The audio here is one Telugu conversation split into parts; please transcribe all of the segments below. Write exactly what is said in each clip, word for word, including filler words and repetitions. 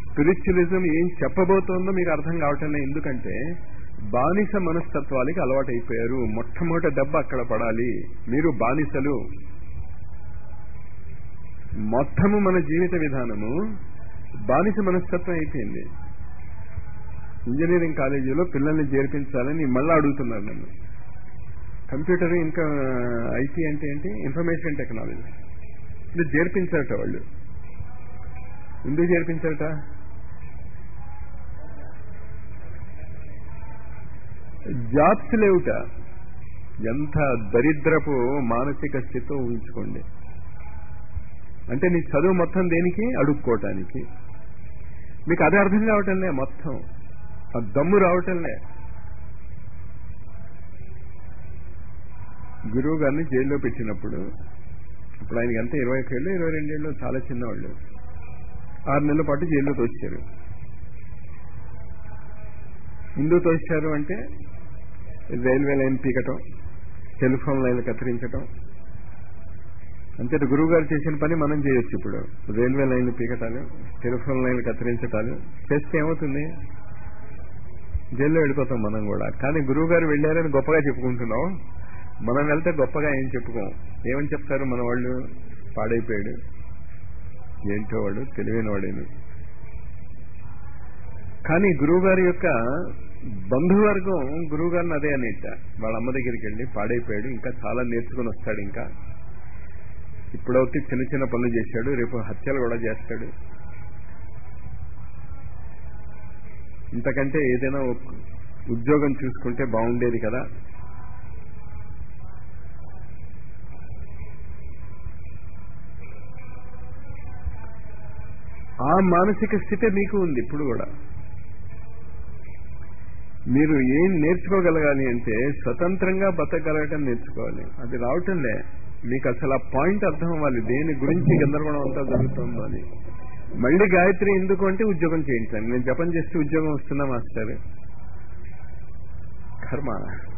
స్పిరిచువలిజం ఏం చెప్పబోతోందో మీకు అర్థం కావటం లేదు. ఎందుకంటే బానిస మనస్తత్వాలకి అలవాటు అయిపోయారు. మొట్టమొదటి దెబ్బ అక్కడ పడాలి. మీరు బానిసలు. మొత్తము మన జీవిత విధానము బానిస మనస్తత్వం అయిపోయింది. ఇంజనీరింగ్ కాలేజీలో పిల్లల్ని చేర్పించాలని మళ్ళీ అడుగుతున్నారు నన్ను. కంప్యూటర్ ఇంకా ఐటీ అంటే ఏంటి? Information technology. ఇది చేర్పించారట వాళ్ళు. ఎందుకు చేర్పించారట? జాబ్స్ లేవుట. ఎంత దరిద్రపు మానసిక స్థితితో ఊహించుకోండి. అంటే నీ చదువు మొత్తం దేనికి? అడుక్కోవటానికి. మీకు అదే అర్థం కావటంలే. మొత్తం ఆ దమ్ము రావటంలే. గురువు గారిని జైల్లో పెట్టినప్పుడు, ఇప్పుడు ఆయనకి అంతా ఇరవై ఒకేళ్ళు ఇరవై రెండేళ్ళు, చాలా చిన్నవాళ్ళు. ఆరు నెలల పాటు జైల్లో తోచారు. ఎందుకు తోచారు అంటే రైల్వే లైన్ పీకటం, టెలిఫోన్ లైన్లు కత్తిరించటం. అంతేత గురువు గారు చేసిన పని మనం చేయొచ్చు. ఇప్పుడు రైల్వే లైన్లు పీకటాలు, టెలిఫోన్ లైన్లు కత్తిరించటాలు చేస్తే ఏమవుతుంది? జైల్లో వెళ్ళిపోతాం మనం కూడా. కానీ గురువు గారు వెళ్ళారని గొప్పగా చెప్పుకుంటున్నాం. మనం వెళ్తే గొప్పగా ఏం చెప్పుకోం. ఏమని చెప్తారు మన వాళ్ళు? పాడైపోయాడు, ఏంటో వాడు తెలివైన వాడేను. కానీ గురువు గారి యొక్క బంధువర్గం గురువు గారిని అదే అనేట. వాళ్ళ అమ్మ దగ్గరికి వెళ్ళి పాడైపోయాడు, ఇంకా చాలా నేర్చుకుని వస్తాడు, ఇంకా ఇప్పుడైతే చిన్న చిన్న పనులు చేశాడు, రేపు హత్యలు కూడా చేస్తాడు. ఇంతకంటే ఏదైనా ఉద్యోగం చూసుకుంటే బాగుండేది కదా. ఆ మానసిక స్థితి మీకు ఉంది ఇప్పుడు కూడా. మీరు ఏం నేర్చుకోగలగాలి అంటే స్వతంత్రంగా బతకగలగటం నేర్చుకోవాలి. అది రావటంలే. మీకు అసలు ఆ పాయింట్ అర్థం అవ్వాలి, దేని గురించి గందరగోళం అంతా జరుగుతుందో అని. మళ్ళీ గాయత్రి ఎందుకు అంటే ఉద్యోగం చేయించాను. నేను జపం చేస్తే ఉద్యోగం వస్తున్నా మాస్టర్. కర్మ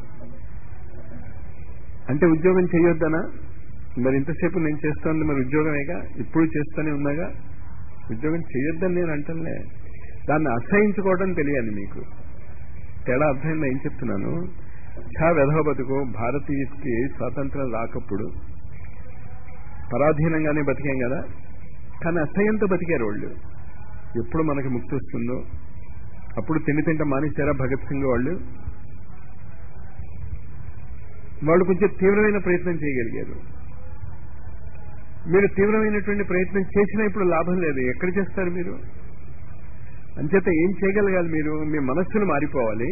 అంటే ఉద్యోగం చేయొద్దనా? మరి ఇంతసేపు నేను చేస్తోంది మరి ఉద్యోగమేగా, ఇప్పుడు చేస్తూనే ఉన్నాగా. ఉద్యోగం చేయొద్దని నేను అంటలే, దాన్ని అసహించుకోవడం తెలియాలి మీకు. తేడా అర్థమైందా ఏం చెప్తున్నాను? ఛా వెధవ బతుకు. భారతీయుడికి స్వాతంత్రం రాకప్పుడు పరాధీనంగానే బతికాం కదా. కానీ అసహ్యంతో బతికారు వాళ్ళు. ఎప్పుడు మనకి ముక్తి వస్తుందో అప్పుడు తిండి తింట మానేశారా భగత్ సింగ్ వాళ్ళు? వాళ్ళు కొంచెం తీవ్రమైన ప్రయత్నం చేయగలిగారు. మీరు తీవ్రమైనటువంటి ప్రయత్నం చేసినా ఇప్పుడు లాభం లేదు. ఎక్కడ చేస్తారు మీరు? అంచేత ఏం చేయగలగాలి? మీరు మీ మనస్సును మారిపోవాలి.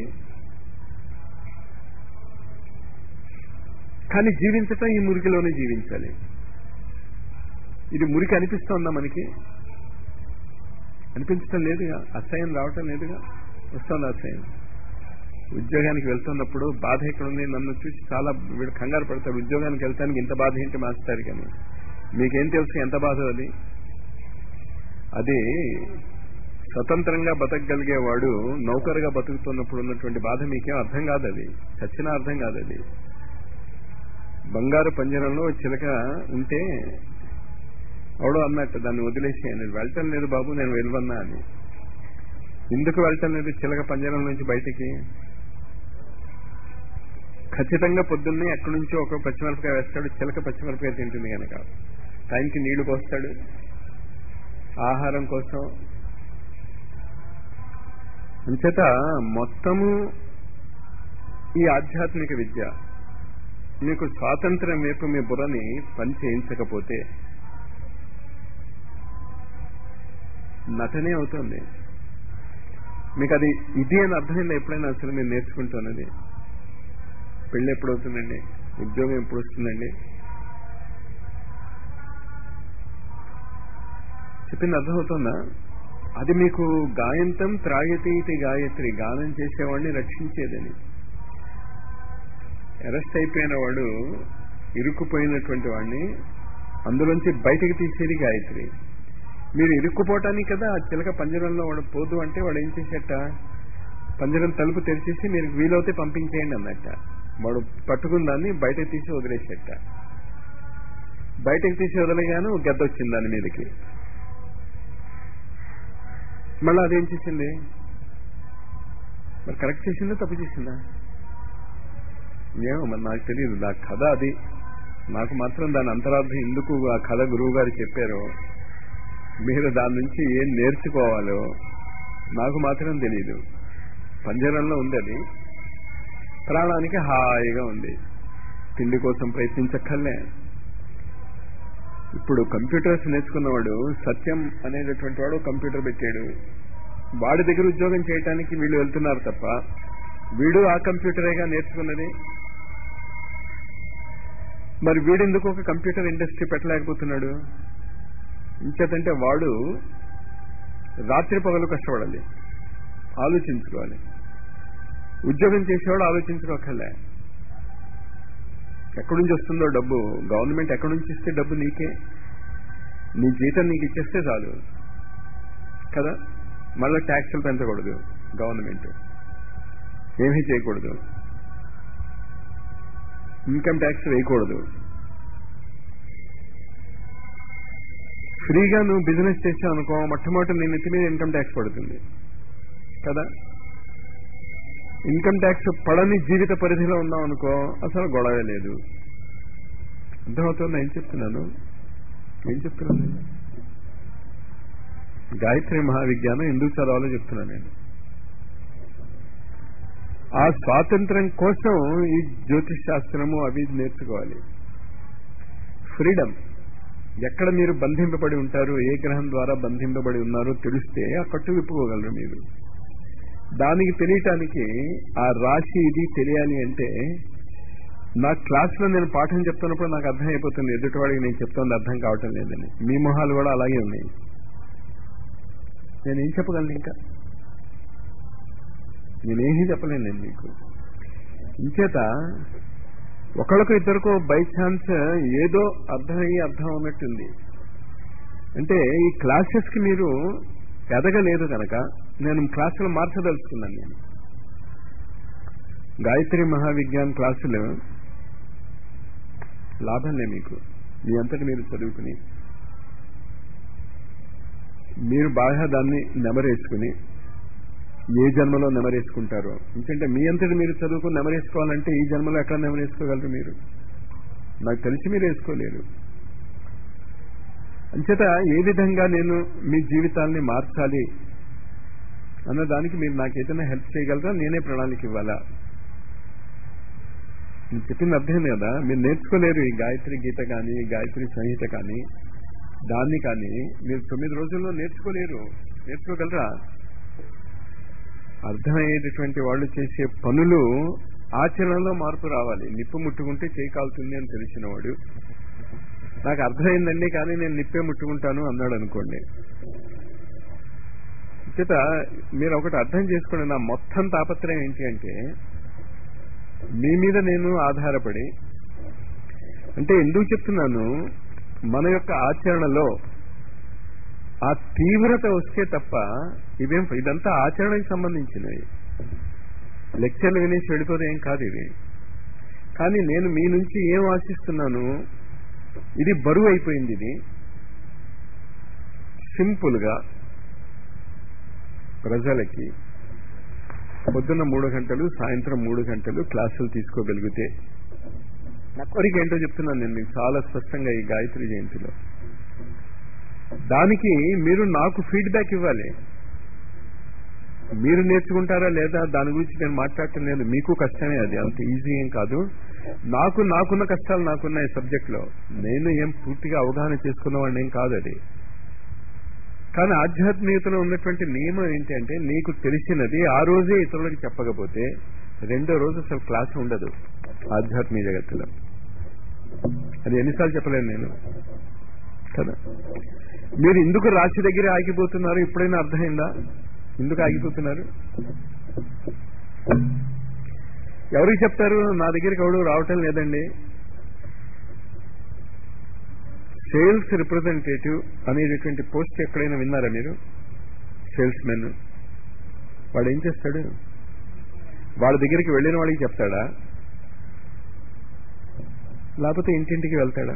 కానీ జీవించటం ఈ మురికిలోనే జీవించాలి. ఇది మురికి అనిపిస్తోందా మనకి? అనిపించటం లేదుగా. అసహ్యం రావటం లేదుగా. వస్తుంది అసహ్యం. ఉద్యోగానికి వెళ్తున్నప్పుడు బాధ ఎక్కడుంది? నన్ను చూసి చాలా వీడు కంగారు పడతాడు. ఉద్యోగానికి వెళ్తానికి ఇంత బాధ ఏంటి మాస్టర్ కానీ? మీకేం తెలుసు ఎంత బాధ అది? అది స్వతంత్రంగా బతకగలిగేవాడు నౌకరుగా బతుకుతున్నప్పుడు ఉన్నటువంటి బాధ మీకేం అర్థం కాదు. అది చచ్చినా అర్థం కాదు. అది బంగారు పంజరంలో చిలక ఉంటే ఎవడో అన్నట్టు దాన్ని వదిలేసి, నేను వెళ్ళటం లేదు బాబు, నేను వెళ్ళవన్నా అని. ఎందుకు వెళ్ళటం లేదు చిలక పంజరం నుంచి బయటికి? ఖచ్చితంగా పొద్దున్నే ఎక్కడి నుంచో ఒక పచ్చిమిరపకాయ వేస్తాడు. చిలక పచ్చిమిరపకాయ తింటుంది కనుక టైంకి నీళ్లు పోస్తాడు ఆహారం కోసం. అంచేత మొత్తము ఈ ఆధ్యాత్మిక విద్య మీకు స్వాతంత్ర్యం వైపు మీ బుర్రని పని చేయించకపోతే నటనే అవుతుంది. మీకు అది ఇది అని అర్థమైందా ఎప్పుడైనా? అసలు మీరు నేర్చుకుంటున్నది పెళ్ళి ఎప్పుడు అవుతుందండి, ఉద్యోగం ఎప్పుడు వస్తుందండి, చెప్పింది అర్థమవుతుందా? అది మీకు గాయంతం త్రాయతి ఇది గాయత్రి, గానం చేసేవాడిని రక్షించేదని. అరెస్ట్ అయిపోయిన వాడు, ఇరుక్కుపోయినటువంటి వాడిని అందులోంచి బయటకు తీసేది గాయత్రి. మీరు ఇరుక్కుపోవటానికి కదా ఆ చిలక పంజరంలో వాడు పోదు అంటే వాడు ఏం చేసేట, పంజరం తలుపు తెరిచేసి మీరు వీలవుతే పంపించేయండి అన్నట్ట. వాడు పట్టుకున్న దాన్ని బయటకు తీసి వదిలేసేట. బయటకు తీసి వదిలేగాను గద్ద వచ్చింది దాని మీదకి. మళ్ళీ అదేం చేసింది? మరి కరెక్ట్ చేసిందా తప్పు చేసిందా? ఏమో మరి నాకు తెలియదు. నా కథ అది. నాకు మాత్రం దాని అంతరార్థం ఎందుకు ఆ కథ గురువు గారు చెప్పారో, మీరు దాని నుంచి ఏం నేర్చుకోవాలో నాకు మాత్రం తెలియదు. పంజరంలో ఉంది అది, ప్రాణానికి హాయిగా ఉంది, తిండి కోసం ప్రయత్నించక్కర్లే. ఇప్పుడు కంప్యూటర్స్ నేర్చుకున్నవాడు సత్యం అనేటటువంటి వాడు కంప్యూటర్ పెట్టాడు, వాడి దగ్గర ఉద్యోగం చేయడానికి వీళ్ళు వెళ్తున్నారు తప్ప వీడు ఆ కంప్యూటరేగా నేర్చుకున్నది. మరి వీడెందుకు ఒక కంప్యూటర్ ఇండస్ట్రీ పెట్టలేకపోతున్నాడు? ఇంకేతంటే వాడు రాత్రి పగలు కష్టపడాలి, ఆలోచించుకోవాలి. ఉద్యోగం చేసేవాడు ఆలోచించుకోకర్లే. ఎక్కడి నుంచి వస్తుందో డబ్బు, గవర్నమెంట్ ఎక్కడి నుంచి ఇస్తే డబ్బు నీకే, నీ జీతం నీకు ఇచ్చేస్తే చాలు కదా. మళ్ళీ ట్యాక్సులు పెంచకూడదు, గవర్నమెంట్ ఏమీ చేయకూడదు, ఇన్కమ్ ట్యాక్స్ వేయకూడదు. ఫ్రీగా నువ్వు బిజినెస్ చేసావు అనుకో, మొట్టమొదటి నీ నెత్తి మీద ఇన్కమ్ ట్యాక్స్ పడుతుంది కదా. ఇన్కమ్ ట్యాక్స్ పడని జీవిత పరిధిలో ఉన్నావు అనుకో, అసలు గొడవే లేదు. అర్థమవుతుంది ఏం చెప్తున్నాను? ఏం చెప్తున్నాను నేను? గాయత్రి మహావిజ్ఞానం ఎందుకు చదవాలో చెప్తున్నాను నేను. ఆ స్వాతంత్రం కోసం ఈ జ్యోతిష్ శాస్త్రము అవి నేర్చుకోవాలి. ఫ్రీడమ్. ఎక్కడ మీరు బంధింపబడి ఉంటారు, ఏ గ్రహం ద్వారా బంధింపబడి ఉన్నారో తెలిస్తే ఆ కట్టు విప్పుకోగలరు మీరు. దానికి తెలియటానికి ఆ రాశి ఇది తెలియాలి అంటే, నా క్లాస్లో నేను పాఠం చెప్తున్నప్పుడు నాకు అర్థం అయిపోతుంది ఎదుటివాడికి నేను చెప్తున్నది అర్థం కావటం లేదని. మీ మొహాలు కూడా అలాగే ఉన్నాయి. నేనేం చెప్పగలను? ఇంకా నేనేమీ చెప్పలేను నేను మీకు. ఇంచేత ఒకళ్ళకు ఇద్దరికో బై ఛాన్స్ ఏదో అర్థమయ్యి అర్థం ఉన్నట్టుంది. అంటే ఈ క్లాసెస్కి మీరు ఎదగలేదు కనుక నేను క్లాసులు మార్చదలుచుకున్నాను. నేను గాయత్రి మహావిజ్ఞాన్ క్లాసులు లాభంలే మీకు. మీ అంతటి మీరు చదువుకుని మీరు బాగా దాన్ని నెమరేసుకుని ఏ జన్మలో నెమరేసుకుంటారో. ఎందుకంటే మీ అంతటి మీరు చదువుకుని నెమరేసుకోవాలంటే ఈ జన్మలో ఎక్కడ నెమరేసుకోగలరు మీరు? నాకు తెలిసి మీరు వేసుకోలేరు. అంచేత ఏ విధంగా నేను మీ జీవితాన్ని మార్చాలి అన్నదానికి మీరు నాకు ఏదైనా హెల్ప్ చేయగలరా? నేనే ప్రణాళిక ఇవ్వాలా? నేను చెప్పింది అర్థమైంది కదా. మీరు నేర్చుకోలేరు ఈ గాయత్రి గీత కానీ, గాయత్రి సంహిత కానీ, దాన్ని కానీ మీరు తొమ్మిది రోజుల్లో నేర్చుకోలేరు. నేర్చుకోగలరా? అర్థమయ్యేటటువంటి వాళ్ళు చేసే పనులు ఆచరణలో మార్పు రావాలి. నిప్పు ముట్టుకుంటే చేయి కాలుతుంది అని తెలిసిన వాడు నాకు అర్థమైందండి కానీ నేను నిప్పే ముట్టుకుంటాను అన్నాడు అనుకోండి. చేత మీరు ఒకటి అర్థం చేసుకోండి, నా మొత్తం తాపత్రయం ఏంటి అంటే మీ మీద నేను ఆధారపడి, అంటే ఎందుకు చెప్తున్నాను, మన యొక్క ఆచరణలో ఆ తీవ్రత వస్తే తప్ప ఇవేం, ఇదంతా ఆచరణకి సంబంధించినవి. లెక్చర్లు వినేసి వెళ్ళిపోతే ఏం కాదు ఇది. కానీ నేను మీ నుంచి ఏం ఆశిస్తున్నాను, ఇది బరువు అయిపోయింది. ఇది సింపుల్ గా ప్రజలకి పొద్దున్న మూడు గంటలు సాయంత్రం మూడు గంటలు క్లాసులు తీసుకోగలిగితే, నా కోరిక ఏంటో చెప్తున్నాను నేను మీకు చాలా స్పష్టంగా ఈ గాయత్రి జయంతిలో. దానికి మీరు నాకు ఫీడ్బ్యాక్ ఇవ్వాలి. మీరు నేర్చుకుంటారా లేదా దాని గురించి నేను మాట్లాడటం లేదు. మీకు కష్టమే, అది అంత ఈజీ ఏం కాదు. నాకు నాకున్న కష్టాలు నాకున్నాయి సబ్జెక్ట్ లో. నేను ఏం పూర్తిగా అవగాహన చేసుకున్నవాడిని ఏం కాదు అది. కానీ ఆధ్యాత్మికతలో ఉన్నటువంటి నియమం ఏంటి అంటే, నీకు తెలిసినది ఆ రోజే ఇతరులకు చెప్పకపోతే రెండో రోజు అసలు క్లాస్ ఉండదు ఆధ్యాత్మిక జగత్తులో. అది ఎన్నిసార్లు చెప్పలేను నేను కదా. మీరు ఎందుకు రాశి దగ్గర ఆగిపోతున్నారు ఎప్పుడైనా అర్థమైందా? ఎందుకు ఆగిపోతున్నారు? ఎవరికి చెప్తారు? నా దగ్గరికి ఎవడు రావటం లేదండి. సేల్స్ రిప్రజెంటేటివ్ అనేటటువంటి పోస్ట్ ఎక్కడైనా విన్నారా మీరు? సేల్స్ మెన్ వాడు ఏం చేస్తాడు? వాళ్ళ దగ్గరికి వెళ్ళిన వాడికి చెప్తాడా, లేకపోతే ఇంటింటికి వెళ్తాడా?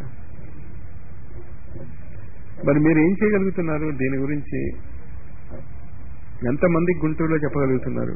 మరి మీరు ఏం చేయగలుగుతున్నారు దీని గురించి? ఎంతమందికి గుంటూరులో చెప్పగలుగుతున్నారు?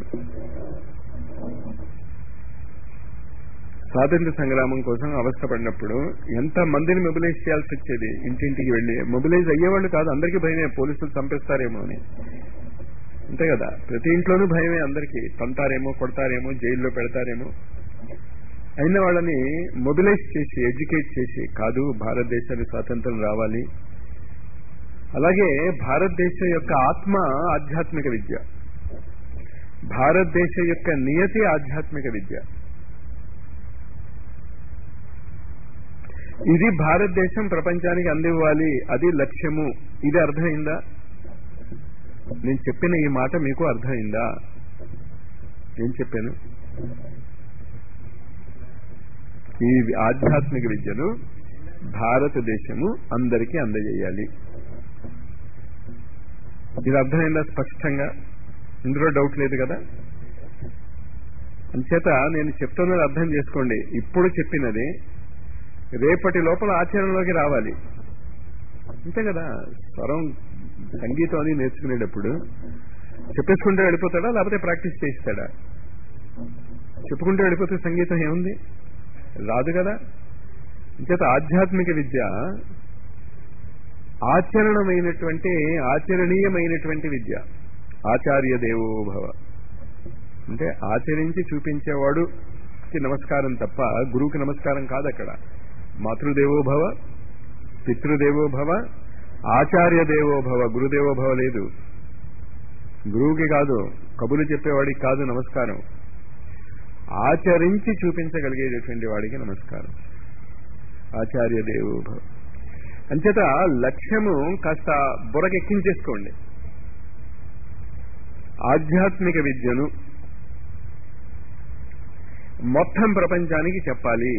స్వాతంత్ర సంగ్రామం కోసం అవస్థపడినప్పుడు ఎంత మందిని మొబిలైజ్ చేయాల్సి వచ్చేది. ఇంటింటికి వెళ్ళి మొబిలైజ్ అయ్యేవాళ్ళు కాదు, అందరికీ భయమే, పోలీసులు చంపేస్తారేమో అని. అంతే కదా, ప్రతి ఇంట్లోనూ భయమే అందరికీ, తంతారేమో, కొడతారేమో, జైల్లో పెడతారేమో. అయిన వాళ్ళని మొబిలైజ్ చేసి ఎడ్యుకేట్ చేసి, కాదు భారతదేశానికి స్వాతంత్రం రావాలి. అలాగే భారతదేశం యొక్క ఆత్మ ఆధ్యాత్మిక విద్య, భారతదేశం యొక్క నియతి ఆధ్యాత్మిక విద్య. ఇది భారతదేశం ప్రపంచానికి అందివ్వాలి, అది లక్ష్యము. ఇది అర్థమైందా? నేను చెప్పిన ఈ మాట మీకు అర్థమైందా? ఏం చెప్పాను? ఈ ఆధ్యాత్మిక విద్యను భారతదేశము అందరికీ అందజేయాలి. ఇది అర్థమైందా స్పష్టంగా? ఇందులో డౌట్ లేదు కదా? అంచేత నేను చెప్తున్నది అర్థం చేసుకోండి. ఇప్పుడు చెప్పినది రేపటి లోపల ఆచరణలోకి రావాలి. అంతే కదా. స్వరం సంగీతం అని నేర్చుకునేటప్పుడు చెప్పేసుకుంటే వెళ్ళిపోతాడా, లేకపోతే ప్రాక్టీస్ చేయిస్తాడా? చెప్పుకుంటే వెళ్ళిపోతే సంగీతం ఏముంది? రాదు కదా. అంచేత ఆధ్యాత్మిక విద్య ఆచరణమైనటువంటి ఆచరణీయమైనటువంటి విద్య. ఆచార్య దేవో భవ అంటే ఆచరించి చూపించేవాడుకి నమస్కారం తప్ప గురువుకి నమస్కారం కాదు. అక్కడ మాతృదేవో భవ, పితృదేవో భవ, ఆచార్య దేవో భవ. గురుదేవో భవ లేదు. గురువుకి కాదు, కబులు చెప్పేవాడికి కాదు నమస్కారం. ఆచరించి చూపించగలిగేటటువంటి వాడికి నమస్కారం. ఆచార్య దేవో భవ. అంచేత లక్ష్యము కాస్త బుర్రకెక్కించేసుకోండి. ఆధ్యాత్మిక విద్యను మొత్తం ప్రపంచానికి చెప్పాలి,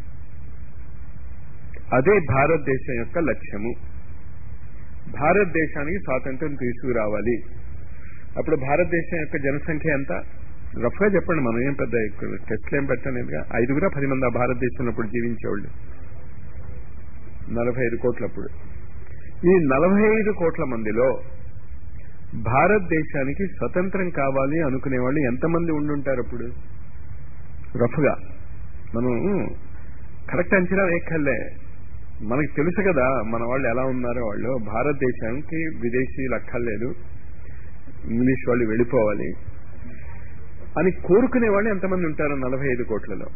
అదే భారతదేశం యొక్క లక్ష్యము. భారతదేశానికి స్వాతంత్రం తీసుకురావాలి. అప్పుడు భారతదేశం యొక్క జనసంఖ్య ఎంత? రఫ్గా చెప్పండి. మనం ఏం పెద్ద టెస్ట్లు ఏం పెట్టలేదుగా. ఐదుగురా పది మంది ఆ భారతదేశంలో ఇప్పుడు జీవించేవాళ్ళు. నలభై ఐదు కోట్లప్పుడు. ఈ నలభై ఐదు కోట్ల మందిలో భారతదేశానికి స్వతంత్రం కావాలి అనుకునేవాళ్ళు ఎంతమంది ఉండుంటారు అప్పుడు? రఫ్గా మనం కరెక్ట్ అంచనా వేయక్కర్లే, మనకి తెలుసు కదా మన వాళ్ళు ఎలా ఉన్నారో. వాళ్ళు భారతదేశానికి విదేశీయులు అక్కర్లేదు, ఇంగ్లీష్ వాళ్ళు వెళ్ళిపోవాలి అని కోరుకునే వాళ్ళు ఎంతమంది ఉంటారు నలభై ఐదు కోట్లలో?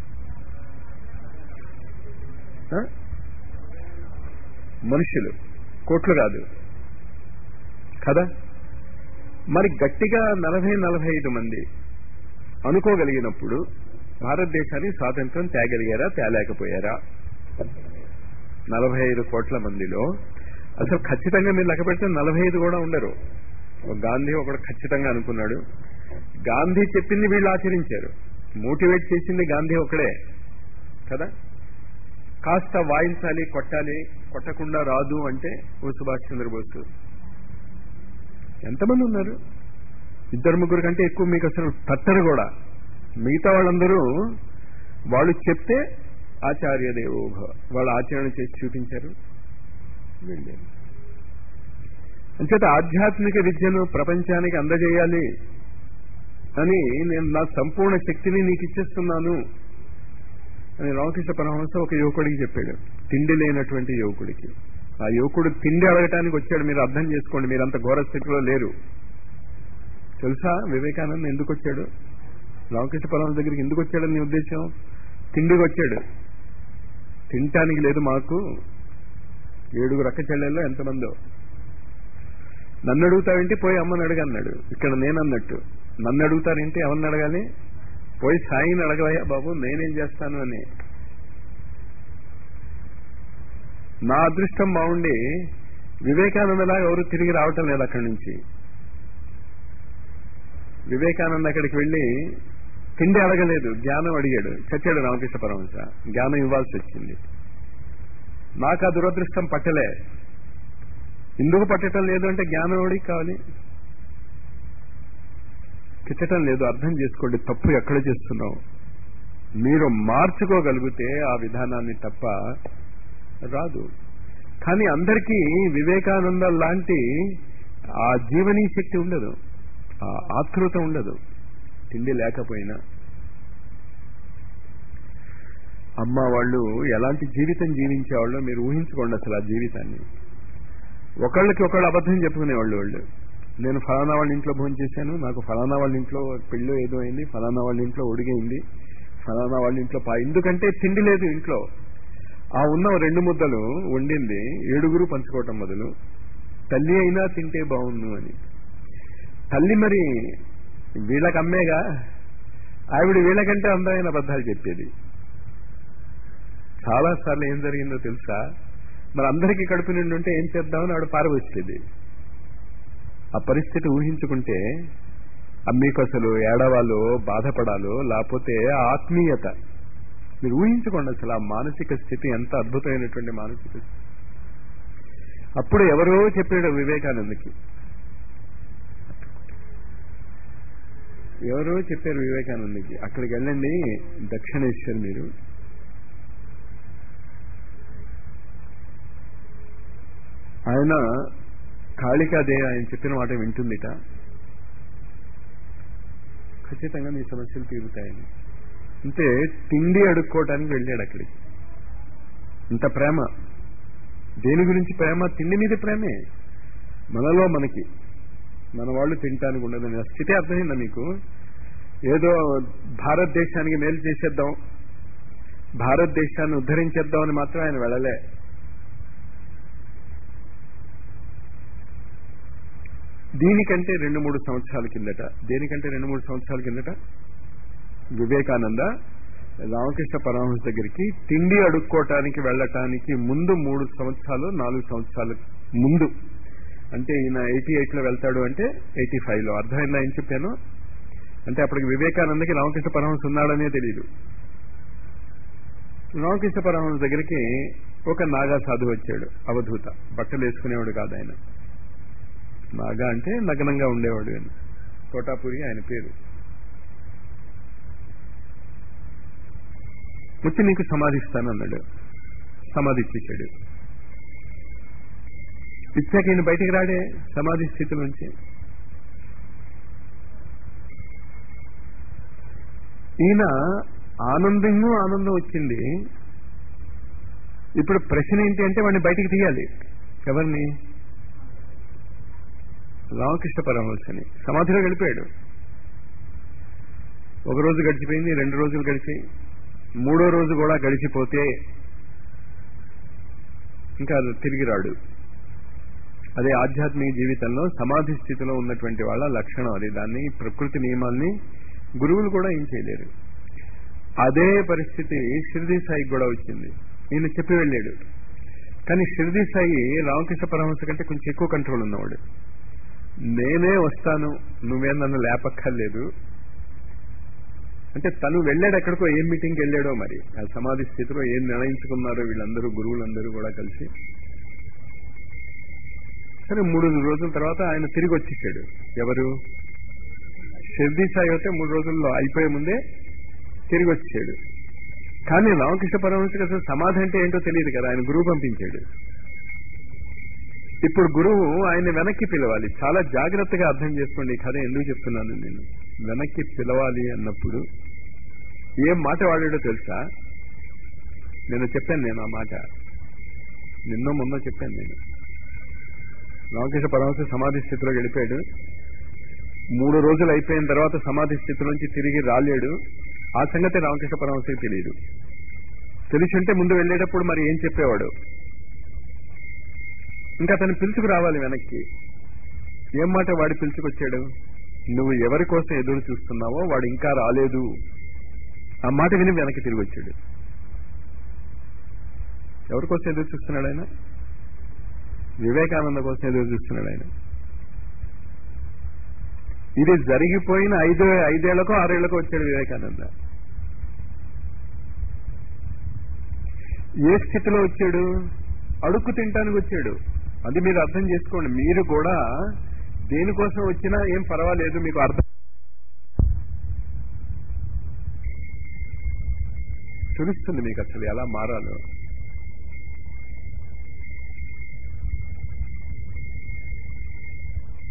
మనుషులు, కోట్లు కాదు కదా. మరి గట్టిగా నలభై నలభై ఐదు మంది అనుకోగలిగినప్పుడు భారతదేశానికి స్వాతంత్రం తేగలిగారా, తేలేకపోయారా? నలభై ఐదు కోట్ల మందిలో అసలు ఖచ్చితంగా మీరు లెక్క పెడితే నలభై ఐదు కూడా ఉండరు. గాంధీ ఒకడు ఖచ్చితంగా అనుకున్నాడు. గాంధీ చెప్పింది వీళ్ళు ఆచరించారు. మోటివేట్ చేసింది గాంధీ ఒకడే కదా. కాస్త వాయించాలి, కొట్టాలి, కొట్టకుండా రాదు అంటే ఓ సుభాష్ చంద్రబోస్. ఎంతమంది ఉన్నారు? ఇద్దరు ముగ్గురు కంటే ఎక్కువ మీకు అసలు తట్టరు కూడా. మిగతా వాళ్ళందరూ వాళ్ళు చెప్తే ఆచార్య దేవోభవ, వాళ్ళు ఆచరణ చేసి చూపించారు, వెళ్ళారు. అంచేత ఆధ్యాత్మిక విద్యను ప్రపంచానికి అందజేయాలి అని నేను నా సంపూర్ణ శక్తిని నీకు ఇచ్చేస్తున్నాను అని రామకృష్ణ పరమహంస ఒక యువకుడికి చెప్పాడు. తిండి లేనటువంటి యువకుడికి. ఆ యువకుడు తిండి అడగటానికి వచ్చాడు. మీరు అర్థం చేసుకోండి, మీరంత ఘోర స్థితిలో లేరు. తెలుసా వివేకానంద ఎందుకు వచ్చాడు? రామకృష్ణ పరమహంస దగ్గరికి ఎందుకు వచ్చాడని నీ ఉద్దేశం? తిండికి వచ్చాడు. తినటానికి లేదు మాకు. ఏడుగురు అక్క చెల్లెల్లో ఎంతమందో. నన్ను అడుగుతావేంటి, పోయి అమ్మని అడగన్నాడు. ఇక్కడ నేనన్నట్టు నన్ను అడుగుతారేంటి, ఎవరిని అడగాలి? పోయి సాయిని అడగవయ్యా బాబు, నేనేం చేస్తాను అని. నా అదృష్టం బాగుండి వివేకానందలాగా ఎవరు తిరిగి రావటం లేదు అక్కడి నుంచి. వివేకానంద అక్కడికి వెళ్ళి తిండి అడగలేదు, జ్ఞానం అడిగాడు. చచ్చాడు రామకృష్ణ పరమహంస. జ్ఞానం ఇవ్వాల్సి వచ్చింది. నాకు ఆ దురదృష్టం పట్టలే. ఎందుకు పట్టడం లేదు అంటే జ్ఞానం ఎవడికి కావాలి? కిచ్చటం లేదు. అర్థం చేసుకోండి తప్పు ఎక్కడ చేస్తున్నావు. మీరు మార్చుకోగలిగితే ఆ విధానాన్ని తప్ప రాదు. కానీ అందరికీ వివేకానంద లాంటి ఆ జీవనీ శక్తి ఉండదు. ఆ ఆతృత ఉండదు తిండి లేకపోయినా. అమ్మ వాళ్ళు ఎలాంటి జీవితం జీవించేవాళ్ళో మీరు ఊహించుకోండి అసలు ఆ జీవితాన్ని. ఒకళ్ళకి ఒకళ్ళు అబద్ధం చెప్పుకునేవాళ్ళు. వాళ్ళు నేను ఫలానా వాళ్ళ ఇంట్లో భోజనం చేశాను, నాకు ఫలానా వాళ్ళ ఇంట్లో పెళ్ళో ఏదో అయింది, ఫలానా వాళ్ళ ఇంట్లో ఒడిగైంది, ఫలానా వాళ్ళ ఇంట్లో పా ఎందుకంటే తిండి లేదు ఇంట్లో. ఆ ఉన్న రెండు ముద్దలు వండింది ఏడుగురు పంచుకోవటం మొదలు. తల్లి అయినా తింటే బాగుండు అని. తల్లి మరి వీళ్ళకి అమ్మేగా, ఆవిడ వీళ్ళకంటే అందమైన అబద్ధాలు చెప్పేది. చాలా సార్లు ఏం జరిగిందో తెలుసా, మరి అందరికీ కడుపు నిండి ఉంటే ఏం చేద్దామని ఆవిడ పారవచ్చేది. ఆ పరిస్థితి ఊహించుకుంటే మీకు అసలు ఏడవాలో బాధపడాలో లేకపోతే ఆత్మీయత మీరు ఊహించుకోండి. అసలు ఆ మానసిక స్థితి ఎంత అద్భుతమైనటువంటి మానసిక స్థితి. అప్పుడు ఎవరో చెప్పాడు వివేకానందకి, ఎవరో చెప్పారు వివేకానందకి, అక్కడికి వెళ్ళండి దక్షిణేశ్వర్ మీరు, ఆయన కాళికాదేవి ఆయన చెప్పిన మాట వింటుందిట, ఖచ్చితంగా మీ సమస్యలు తీరుతాయని. అంటే తిండి అడుక్కోవటానికి వెళ్ళాడు అక్కడికి. ఇంత ప్రేమ. దేని గురించి ప్రేమ? తిండి మీద ప్రేమే. మనలో మనకి మన వాళ్ళు తినటానికి ఉండదని ఆ స్థితి అర్థమైందా మీకు? ఏదో భారతదేశానికి మేలు చేసేద్దాం, భారతదేశాన్ని ఉద్ధరించేద్దాం అని మాత్రం ఆయన వెళ్ళలే. దీనికంటే రెండు మూడు సంవత్సరాల కిందట దేనికంటే రెండు మూడు సంవత్సరాల కిందట వివేకానంద రామకృష్ణ పరమహంస దగ్గరికి తిండి అడుక్కోవటానికి వెళ్ళటానికి ముందు మూడు సంవత్సరాలు నాలుగు సంవత్సరాల ముందు, అంటే ఈయన ఎయిటీ ఎయిట్ లో వెళ్తాడు అంటే ఎయిటీ ఫైవ్ లో. అర్థమైందా ఏం చెప్పాను? అంటే అప్పటికి వివేకానందకి రామకృష్ణ పరమహంస ఉన్నాడనే తెలియదు. రామకృష్ణ పరమహంస దగ్గరికి ఒక నాగా సాధువు వచ్చాడు, అవధూత, బట్టలు వేసుకునేవాడు కాదు ఆయన. నాగా అంటే నగ్నంగా ఉండేవాడు అని. తోటాపూరి ఆయన పేరు. వచ్చి నీకు సమాధిస్తానన్నాడు. సమాధి ఇచ్చేశాడు. ఇచ్చాక ఈయన బయటికి రాడే సమాధి స్థితి నుంచి. ఈయన ఆనందము ఆనందం వచ్చింది. ఇప్పుడు ప్రశ్న ఏంటి అంటే వాడిని బయటికి తీయాలి. ఎవరిని? రామకృష్ణ పరమహంసని. సమాధిలో గడిపాడు. ఒక రోజు గడిచిపోయింది, రెండు రోజులు గడిచి మూడో రోజు కూడా గడిచిపోతే ఇంకా తిరిగి రాడు. అదే ఆధ్యాత్మిక జీవితంలో సమాధి స్థితిలో ఉన్నటువంటి వాళ్ళ లక్షణం అది. దాన్ని ప్రకృతి నియమాల్ని గురువులు కూడా ఏం చేయలేరు. అదే పరిస్థితి షిరిడి సాయికి కూడా వచ్చింది. ఈయన చెప్పి వెళ్ళాడు. కానీ షిరిడి సాయి రామకృష్ణ పరమహంస కంటే కొంచెం ఎక్కువ కంట్రోల్ ఉన్నవాడు. నేనే వస్తాను, నువ్వే నన్ను లేపక్కర్లేదు అంటే తను వెళ్ళాడు ఎక్కడికో, ఏం మీటింగ్కి వెళ్ళాడో మరి. ఆ సమాధి స్థితిలో ఏం నిర్ణయించుకున్నారో వీళ్ళందరూ గురువులందరూ కూడా కలిసి. సరే మూడు రోజుల తర్వాత ఆయన తిరిగి వచ్చేసాడు. ఎవరు? షిరిడి సాయి అయితే మూడు రోజుల్లో అయిపోయే ముందే తిరిగి వచ్చేసాడు. కానీ రామకృష్ణ పరమహంసకి అసలు సమాధి అంటే ఏంటో తెలియదు కదా, ఆయన గురువు పంపించాడు. ఇప్పుడు గురువు ఆయన వెనక్కి పిలవాలి. చాలా జాగ్రత్తగా అర్థం చేసుకోండి ఈ కథ ఎందుకు చెప్తున్నాను నేను. వెనక్కి పిలవాలి అన్నప్పుడు ఏం మాట వాడాడో తెలుసా? నేను చెప్పాను, నేను ఆ మాట నిన్నో మొన్నో చెప్పాను నేను. రామకృష్ణ పరమహంస సమాధి స్థితిలో గడిపాడు. మూడు రోజులు అయిపోయిన తర్వాత సమాధి స్థితిలోంచి తిరిగి రాలేడు. ఆ సంగతి రామకృష్ణ పరమహంసకి తెలియదు. తెలిసి ఉంటే ముందు వెళ్ళేటప్పుడు మరి ఏం చెప్పేవాడు? ఇంకా అతను పిలుచుకు రావాలి వెనక్కి. ఏం మాట వాడు పిలుచుకొచ్చాడు? నువ్వు ఎవరి కోసం ఎదురు చూస్తున్నావో వాడు ఇంకా రాలేదు. ఆ మాట విని వెనక్కి తిరిగి వచ్చాడు. ఎవరి కోసం ఎదురు చూస్తున్నాడు ఆయన? వివేకానంద కోసం ఎదురు చూస్తున్నాడు ఆయన. ఇది జరిగిపోయిన ఐదు ఐదేళ్లకో ఆరేళ్లకో వచ్చాడు వివేకానంద. ఏ స్థితిలో వచ్చాడు? అడుక్కు తినటానికి వచ్చాడు. అది మీరు అర్థం చేసుకోండి. మీరు కూడా దేనికోసం వచ్చినా ఏం పర్వాలేదు, మీకు అర్థం తెలుస్తుంది మీకు అసలు ఎలా మారాలో.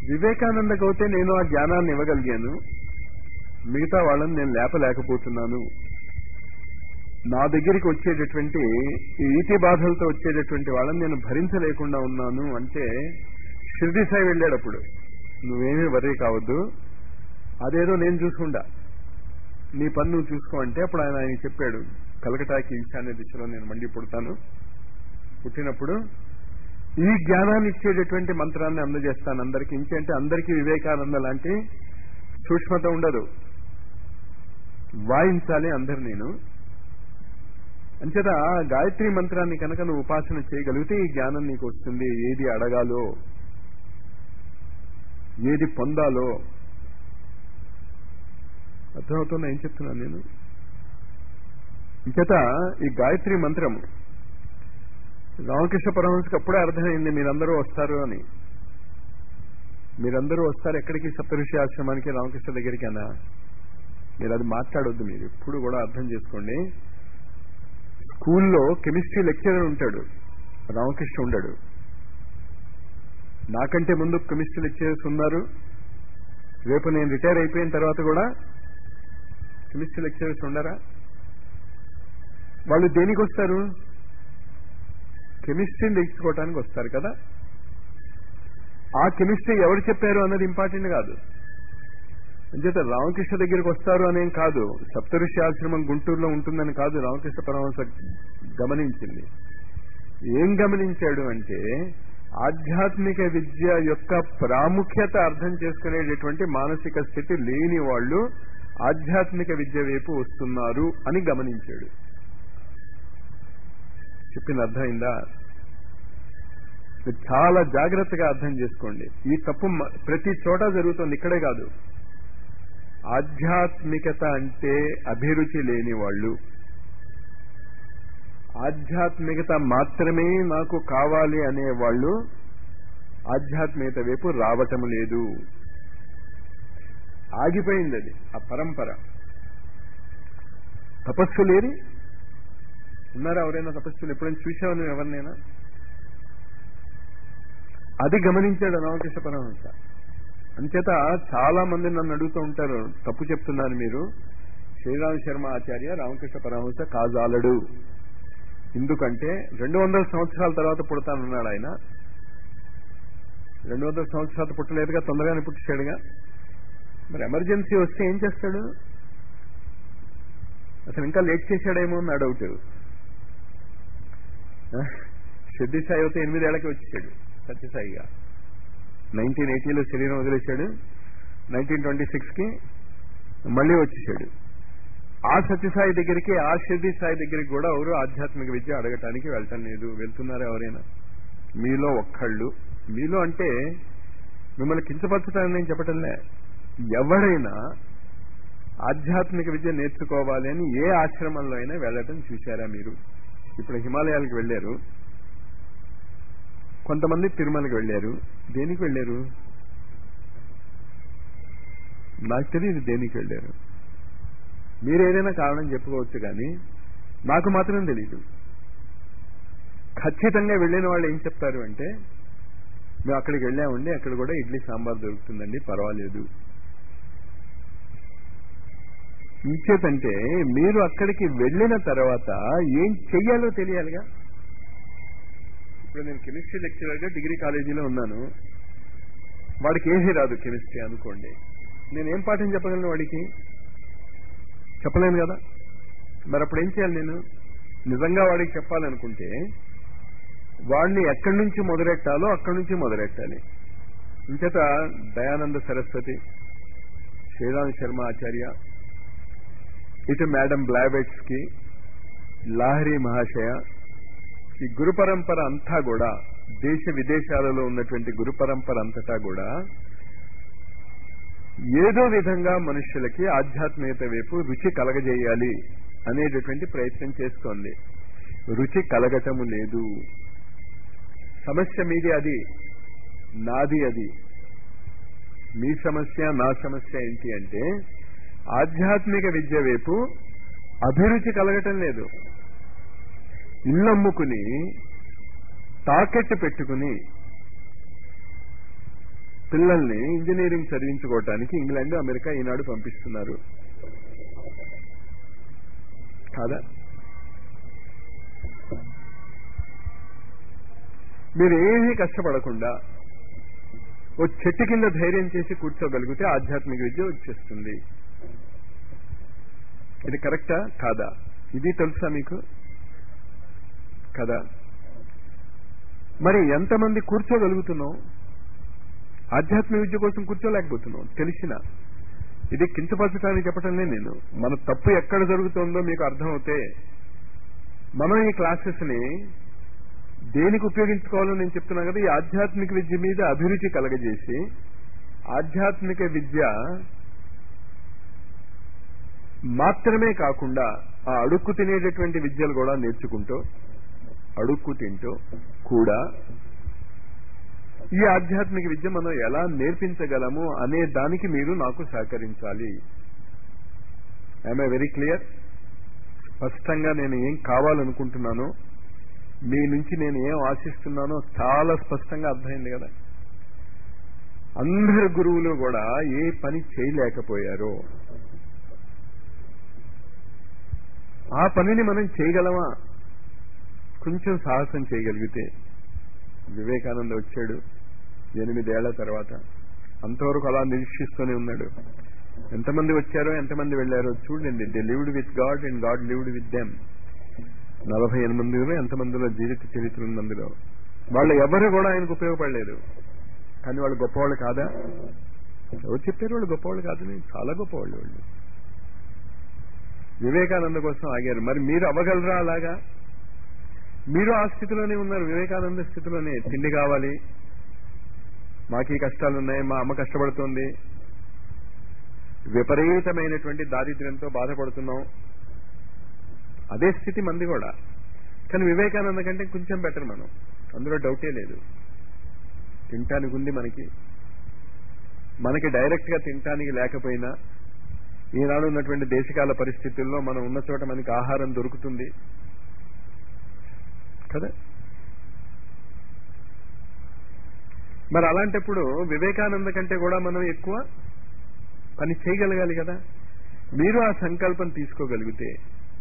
వివేకానందకి అయితే నేను ఆ జ్ఞానాన్ని ఇవ్వగలిగాను, మిగతా వాళ్ళని నేను లేపలేకపోతున్నాను. నా దగ్గరికి వచ్చేటటువంటి ఈ ఈతి బాధలతో వచ్చేటటువంటి వాళ్ళని నేను భరించలేకుండా ఉన్నాను అంటే షిర్డీ సాయి వెళ్ళాడప్పుడు, నువ్వేమీ వర్రీ కావద్దు, అదేదో నేను చూసుకుంటా, నీ పని నువ్వు చూసుకో అంటే అప్పుడు ఆయన ఆయన చెప్పాడు, కలకటాకి ఈశాన్య దిశలో నేను మళ్ళీ పుడతాను, పుట్టినప్పుడు ఈ జ్ఞానాన్ని ఇచ్చేటటువంటి మంత్రాన్ని అందజేస్తాను అందరికి. ఇంకేంటే అందరికీ వివేకానంద లాంటి సూక్ష్మత ఉండదు, వాయించాలి అందరు. నేను అంచేత గాయత్రి మంత్రాన్ని కనుక నువ్వు ఉపాసన చేయగలిగితే ఈ జ్ఞానం నీకు వస్తుంది. ఏది అడగాలో, ఏది పొందాలో అర్థమవుతుందా ఏం చెప్తున్నాను నేను? ఇంచేత ఈ గాయత్రి మంత్రం రామకృష్ణ పరమహంసకి అప్పుడే అర్థమైంది, మీరందరూ వస్తారు అని. మీరందరూ వస్తారు ఎక్కడికి? సప్తఋషి ఆశ్రమానికి, రామకృష్ణ దగ్గరికి అన్నా. మీరు అది మాట్లాడొద్దు, మీరు ఎప్పుడు కూడా అర్థం చేసుకోండి. స్కూల్లో కెమిస్ట్రీ లెక్చరర్ ఉంటాడు, రామకృష్ణ ఉండడు. నాకంటే ముందు కెమిస్ట్రీ లెక్చరర్స్ ఉన్నారు, రేపు నేను రిటైర్ అయిపోయిన తర్వాత కూడా కెమిస్ట్రీ లెక్చరర్స్ ఉండరా? వాళ్ళు దేనికి వస్తారు? కెమిస్ట్రీని తెలుసుకోవటానికి వస్తారు కదా. ఆ కెమిస్ట్రీ ఎవరు చెప్పారు అన్నది ఇంపార్టెంట్ కాదు. అంచేత రామకృష్ణ దగ్గరికి వస్తారు అనేం కాదు, సప్తఋషి ఆశ్రమం గుంటూరులో ఉంటుందని కాదు రామకృష్ణ పరమహంస గమనించింది. ఏం గమనించాడు అంటే ఆధ్యాత్మిక విద్య యొక్క ప్రాముఖ్యత అర్థం చేసుకునేటటువంటి మానసిక స్థితి లేని వాళ్ళు ఆధ్యాత్మిక విద్య వైపు వస్తున్నారు అని గమనించాడు. చెప్పింది అర్థమైందా? చాలా జాగ్రత్తగా అర్థం చేసుకోండి. ఈ తప్పు ప్రతి చోట జరుగుతుంది, ఇక్కడే కాదు. ఆధ్యాత్మికత అంటే అభిరుచి లేని వాళ్ళు, ఆధ్యాత్మికత మాత్రమే నాకు కావాలి అనేవాళ్ళు ఆధ్యాత్మికత వైపు రావటం లేదు. ఆగిపోయింది అది, ఆ పరంపర. తపస్సు లేని ఉన్నారా ఎవరైనా? తపస్సులు ఎప్పుడైనా చూసావు నువ్వు ఎవరినైనా? అది గమనించాడు రామకృష్ణ పరమహంస. అంచేత చాలా మంది నన్ను అడుగుతూ ఉంటారు, తప్పు చెప్తున్నారు మీరు, శ్రీరామ శర్మ ఆచార్య రామకృష్ణ పరమహంస కాజాలడు. ఎందుకంటే రెండు వందల సంవత్సరాల తర్వాత పుడతానన్నాడు ఆయన. రెండు వందల సంవత్సరాలు పుట్టలేదుగా, తొందరగానే పుట్టించాడుగా. మరి ఎమర్జెన్సీ వస్తే ఏం చేస్తాడు? అసలు ఇంకా లేట్ చేశాడేమో నా డౌట్. షిర్డీ సాయి అయితే ఎనిమిదేళ్లకి వచ్చేసాడు సత్యసాయిగా. నైన్టీన్ ఎయిటీలో శరీరం వదిలేశాడు, నైన్టీన్ ట్వంటీ సిక్స్ కి మళ్ళీ వచ్చేసాడు. ఆ సత్యసాయి దగ్గరికి, ఆ షిర్డీ సాయి దగ్గరికి కూడా ఎవరు ఆధ్యాత్మిక విద్య అడగటానికి వెళ్ళటం లేదు. వెళ్తున్నారా ఎవరైనా? మీలో ఒక్కళ్ళు. మీలో అంటే మిమ్మల్ని కించపరచడానికి నేను చెప్పటంలే, ఎవరైనా ఆధ్యాత్మిక విద్య నేర్చుకోవాలి అని ఏ ఆశ్రమంలో అయినా వెళ్ళటం చూశారా మీరు? ఇప్పుడు హిమాలయాలకు వెళ్ళారు, కొంతమంది తిరుమలకి వెళ్ళారు. దేనికి వెళ్ళారు? నాకు తెలియదు దేనికి వెళ్ళారు. మీరు ఏదైనా కారణం చెప్పుకోవచ్చు, కానీ నాకు మాత్రం తెలియదు. ఖచ్చితంగా వెళ్ళిన వాళ్ళు ఏం చెప్తారు అంటే, మేము అక్కడికి వెళ్ళామండి, అక్కడ కూడా ఇడ్లీ సాంబార్ దొరుకుతుందండి, పర్వాలేదు. ఇంచేతంటే మీరు అక్కడికి వెళ్ళిన తర్వాత ఏం చెయ్యాలో తెలియాలిగా. ఇప్పుడు నేను కెమిస్ట్రీ లెక్చరర్గా డిగ్రీ కాలేజీలో ఉన్నాను, వాడికి ఏమీ రాదు కెమిస్ట్రీ అనుకోండి, నేనేం పాఠం చెప్పగలను వాడికి? చెప్పలేను కదా. మరి అప్పుడు ఏం చేయాలి నేను? నిజంగా వాడికి చెప్పాలనుకుంటే వాడిని ఎక్కడి నుంచి మొదలెట్టాలో అక్కడి నుంచి మొదలెట్టాలి. ఇంచేత దయానంద సరస్వతి, శ్రీరామ శర్మ ఆచార్య, ఇటు మేడం బ్లావెట్స్కి, లాహరి మహాశయ, ఈ గురు పరంపర అంతా కూడా, దేశ విదేశాలలో ఉన్నటువంటి గురు పరంపర అంతటా కూడా ఏదో విధంగా మనుషులకి ఆధ్యాత్మికత వైపు రుచి కలగజేయాలి అనేటటువంటి ప్రయత్నం చేస్తోంది. రుచి కలగటము లేదు. సమస్య మీది, అది నాది. అది మీ సమస్య, నా సమస్య ఏంటి అంటే ఆధ్యాత్మిక విద్య వైపు అభిరుచి కలగటం లేదు. ఇల్లమ్ముకుని తాకెట్టు పెట్టుకుని పిల్లల్ని ఇంజనీరింగ్ చదివించుకోవటానికి ఇంగ్లాండ్ అమెరికా ఈనాడు పంపిస్తున్నారు కాదా? మీరు ఏమీ కష్టపడకుండా ఓ చెట్టు కింద ధైర్యం చేసి కూర్చోగలిగితే ఆధ్యాత్మిక విద్య వచ్చేస్తుంది. ఇది కరెక్టా కాదా? ఇది తెలుసా మీకు కదా? మరి ఎంతమంది కూర్చోగలుగుతున్నాం? ఆధ్యాత్మిక విద్య కోసం కూర్చోలేకపోతున్నాం. తెలిసిన ఇది కించపరచడానికి చెప్పటంలే నేను. మన తప్పు ఎక్కడ జరుగుతుందో మీకు అర్థమవుతే మనం ఈ క్లాసెస్ ని దేనికి ఉపయోగించుకోవాలో నేను చెప్తున్నా కదా. ఈ ఆధ్యాత్మిక విద్య మీద అభిరుచి కలగజేసి ఆధ్యాత్మిక విద్య మాత్రమే కాకుండా ఆ అడుక్కు తినేటటువంటి విద్యలు కూడా నేర్చుకుంటూ అడుక్కు తింటూ కూడా ఈ ఆధ్యాత్మిక విద్య మనం ఎలా నేర్పించగలము అనే దానికి మీరు నాకు సహకరించాలి. I'm very clear. స్పష్టంగా నేను ఏం కావాలనుకుంటున్నానో, మీ నుంచి నేను ఏం ఆశిస్తున్నానో చాలా స్పష్టంగా అర్థమైంది కదా. అందరు గురువులు కూడా ఏ పని చేయలేకపోయారో ఆ పనిని మనం చేయగలమా? కొంచెం సాహసం చేయగలిగితే. వివేకానంద వచ్చాడు ఎనిమిదేళ్ల తర్వాత, అంతవరకు అలా నిరీక్షిస్తూనే ఉన్నాడు. ఎంతమంది వచ్చారో ఎంతమంది వెళ్ళారో చూడండి. They lived with God and God lived with them. నలభై ఎనిమిదిలో ఎంతమందిలో జీవిత చరిత్ర ఉంది అందులో. వాళ్ళు ఎవరు కూడా ఆయనకు ఉపయోగపడలేదు. కానీ వాళ్ళు గొప్పవాళ్ళు కాదా? ఎవరు చెప్పారు వాళ్ళు గొప్పవాళ్ళు కాదని? చాలా గొప్పవాళ్ళు వాళ్ళు. వివేకానంద కోసం ఆగారు. మరి మీరు అవ్వగలరా అలాగా? మీరు ఆ స్థితిలోనే ఉన్నారు, వివేకానంద స్థితిలోనే. తిండి కావాలి, మాకు ఈ కష్టాలున్నాయి, మా అమ్మ కష్టపడుతోంది, విపరీతమైనటువంటి దారిద్ర్యంతో బాధపడుతున్నాం. అదే స్థితి మంది కూడా. కానీ వివేకానంద కంటే కొంచెం బెటర్ మనం, అందులో డౌటే లేదు. తినటానికి ఉంది మనకి. మనకి డైరెక్ట్ గా తినటానికి లేకపోయినా ఈనాడు ఉన్నటువంటి దేశకాల పరిస్థితుల్లో మనం ఉన్న చోట మనకి ఆహారం దొరుకుతుంది కదా. మరి అలాంటప్పుడు వివేకానంద కంటే కూడా మనం ఎక్కువ పని చేయగలగాలి కదా. మీరు ఆ సంకల్పం తీసుకోగలిగితే.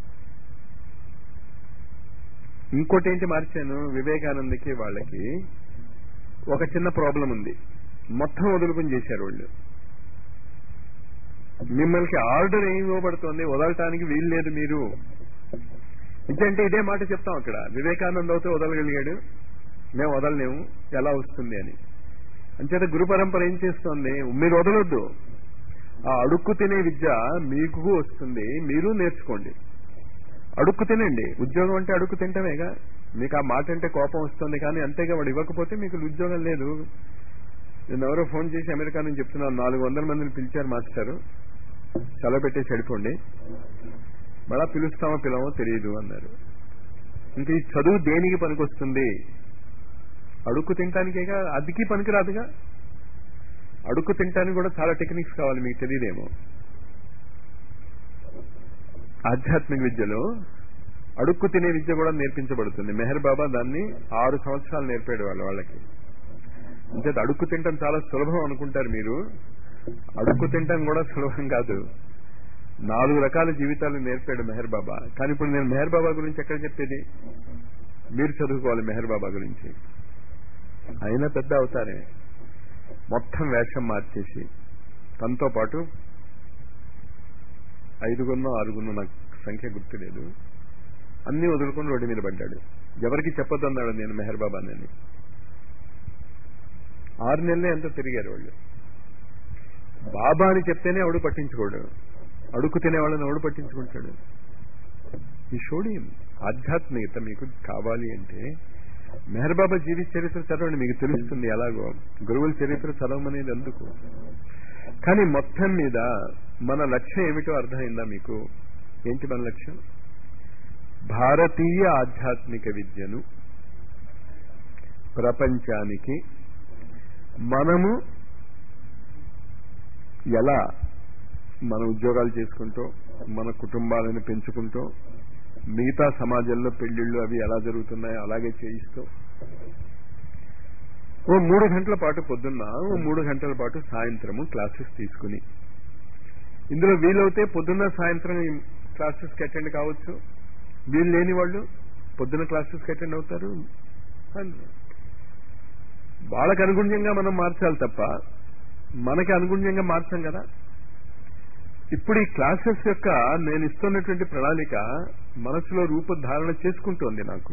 ఇంకోటి ఏంటి మార్చాను, వివేకానందకి వాళ్ళకి ఒక చిన్న ప్రాబ్లం ఉంది. మొత్తం వదులుకుని చేశారు వాళ్ళు. మిమ్మల్ని ఆర్డర్ ఏమి ఇవ్వబడుతోంది, వదలటానికి వీలు లేదు మీరు. ఇదంటే ఇదే మాట చెప్తాం అక్కడ. వివేకానంద అయితే వదలగలిగాడు, మేము వదలలేము, ఎలా వస్తుంది అని. అంచేత గురు పరంపర ఏం చేస్తోంది, మీరు వదలొద్దు, ఆ అడుక్కు తినే విద్య మీకు వస్తుంది, మీరు నేర్చుకోండి. అడుక్కు తినండి. ఉద్యోగం అంటే అడుక్కు తింటమేగా. మీకు ఆ మాట అంటే కోపం వస్తుంది, కానీ అంతేగా వాడు ఇవ్వకపోతే మీకు ఉద్యోగం లేదు. నేను ఎవరో ఫోన్ చేసి అమెరికా నుంచి చెప్తున్నాను, నాలుగు వందల మందిని పిలిచారు మాస్టారు, సెలవు పెట్టేసి వెళ్ళిపోండి, మళ్ళా పిలుస్తామో పిలవమో తెలియదు అన్నారు. ఇంక ఈ చదువు దేనికి పనికొస్తుంది? అడుక్కు తినటానికేగా, అదికి పనికిరాదుగా. అడుక్కు తినటానికి కూడా చాలా టెక్నిక్స్ కావాలి, మీకు తెలియదేమో. ఆధ్యాత్మిక విద్యలో అడుక్కు తినే విద్య కూడా నేర్పించబడుతుంది. మెహర్ బాబా దాన్ని ఆరు సంవత్సరాలు నేర్పాడు వాళ్ళ వాళ్ళకి. అంటే అడుక్కు తింటాం చాలా సులభం అనుకుంటారు మీరు. అడుక్కు తింటాం కూడా సులభం కాదు. నాలుగు రకాల జీవితాలు నేర్పాడు మెహర్ బాబా. కానీ ఇప్పుడు నేను మెహర్ బాబా గురించి ఎక్కడ చెప్పేది? మీరు చదువుకోవాలి మెహర్ బాబా గురించి. అయినా పెద్ద అవుతారే. మొత్తం వేషం మార్చేసి తనతో పాటు ఐదుగున్నో ఆరుగున్నో, నాకు సంఖ్య గుర్తులేదు, అన్ని వదులుకొని రోడ్డు మీద పడ్డాడు. ఎవరికి చెప్పొద్దన్నాడు నేను మెహర్ బాబానని. ఆరు నెలలే ఎంతో తిరిగారు వాళ్ళు. బాబా అని చెప్తేనే ఎవడు పట్టించుకోడు, అడుక్కు తినేవాళ్ళని ఎవడు పట్టించుకుంటాడు? ఈ షోడి ఆధ్యాత్మికత మీకు కావాలి అంటే మెహర్ బాబా జీవిత చరిత్ర చదవండి, మీకు తెలుస్తుంది. ఎలాగో గురువుల చరిత్ర చదవమనేది ఎందుకు. కానీ మొత్తం మీద మన లక్ష్యం ఏమిటో అర్థమైందా మీకు? ఏంటి మన లక్ష్యం? భారతీయ ఆధ్యాత్మిక విద్యను ప్రపంచానికి మనము ఎలా మన ఉద్యోగాలు చేసుకుంటూ, మన కుటుంబాలను పెంచుకుంటూ, మిగతా సమాజంలో పెళ్లిళ్ళు అవి ఎలా జరుగుతున్నాయో అలాగే చేయిస్తూ ఓ మూడు గంటల పాటు పొద్దున్న, ఓ మూడు గంటల పాటు సాయంత్రము క్లాసెస్ తీసుకుని, ఇందులో వీలవుతే పొద్దున్న సాయంత్రం క్లాసెస్కి అటెండ్ కావచ్చు, వీలు లేని వాళ్ళు పొద్దున్న క్లాసెస్కి అటెండ్ అవుతారు. వాళ్ళకి అనుగుణ్యంగా మనం మార్చాలి తప్ప మనకి అనుగుణ్యంగా మార్చాం కదా. ఇప్పుడు ఈ క్లాసెస్ యొక్క నేను ఇస్తున్నటువంటి ప్రణాళిక మనసులో రూపధారణ చేసుకుంటోంది. నాకు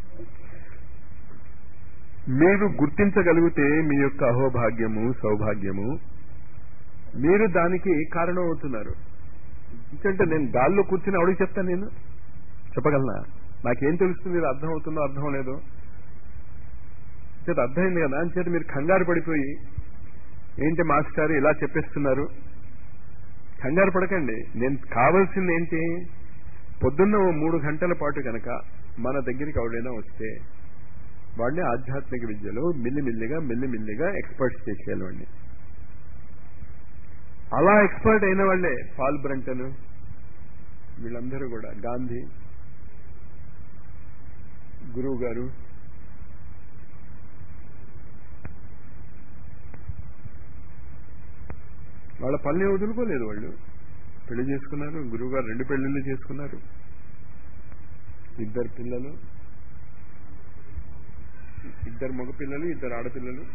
మీరు గుర్తించగలిగితే మీ యొక్క అహోభాగ్యము, సౌభాగ్యము, మీరు దానికి కారణం అవుతున్నారు. ఎందుకంటే నేను గాల్లో కూర్చుని ఆవిడకి చెప్తాను, నేను చెప్పగలనా? నాకేం తెలుస్తుంది, ఇది అర్థం అవుతుందో అర్థం లేదో. చేత అర్థమైంది కదా అని చేత మీరు కంగారు పడిపోయి ఏంటి మాస్టర్ ఇలా చెప్పేస్తున్నారు, కంగారు పడకండి. నేను కావాల్సింది ఏంటి, పొద్దున్న ఓ మూడు గంటల పాటు కనుక మన దగ్గరికి ఎవరైనా వస్తే వాడిని ఆధ్యాత్మిక విద్యలో మిల్లిమిల్లిగా మెల్లిమిల్లిగా ఎక్స్పర్ట్స్ చేసేయాలి వాడిని. అలా ఎక్స్పర్ట్ అయిన వాళ్ళే పాల్ బ్రంటన్, వీళ్ళందరూ కూడా, గాంధీ గురువు గారు, వాళ్ళ పనులు వదులుకోలేదు. వాళ్ళు పెళ్లి చేసుకున్నారు, గురువు గారు రెండు పెళ్లిళ్ళు చేసుకున్నారు, ఇద్దరు పిల్లలు, ఇద్దరు మగ పిల్లలు, ఇద్దరు ఆడపిల్లలు.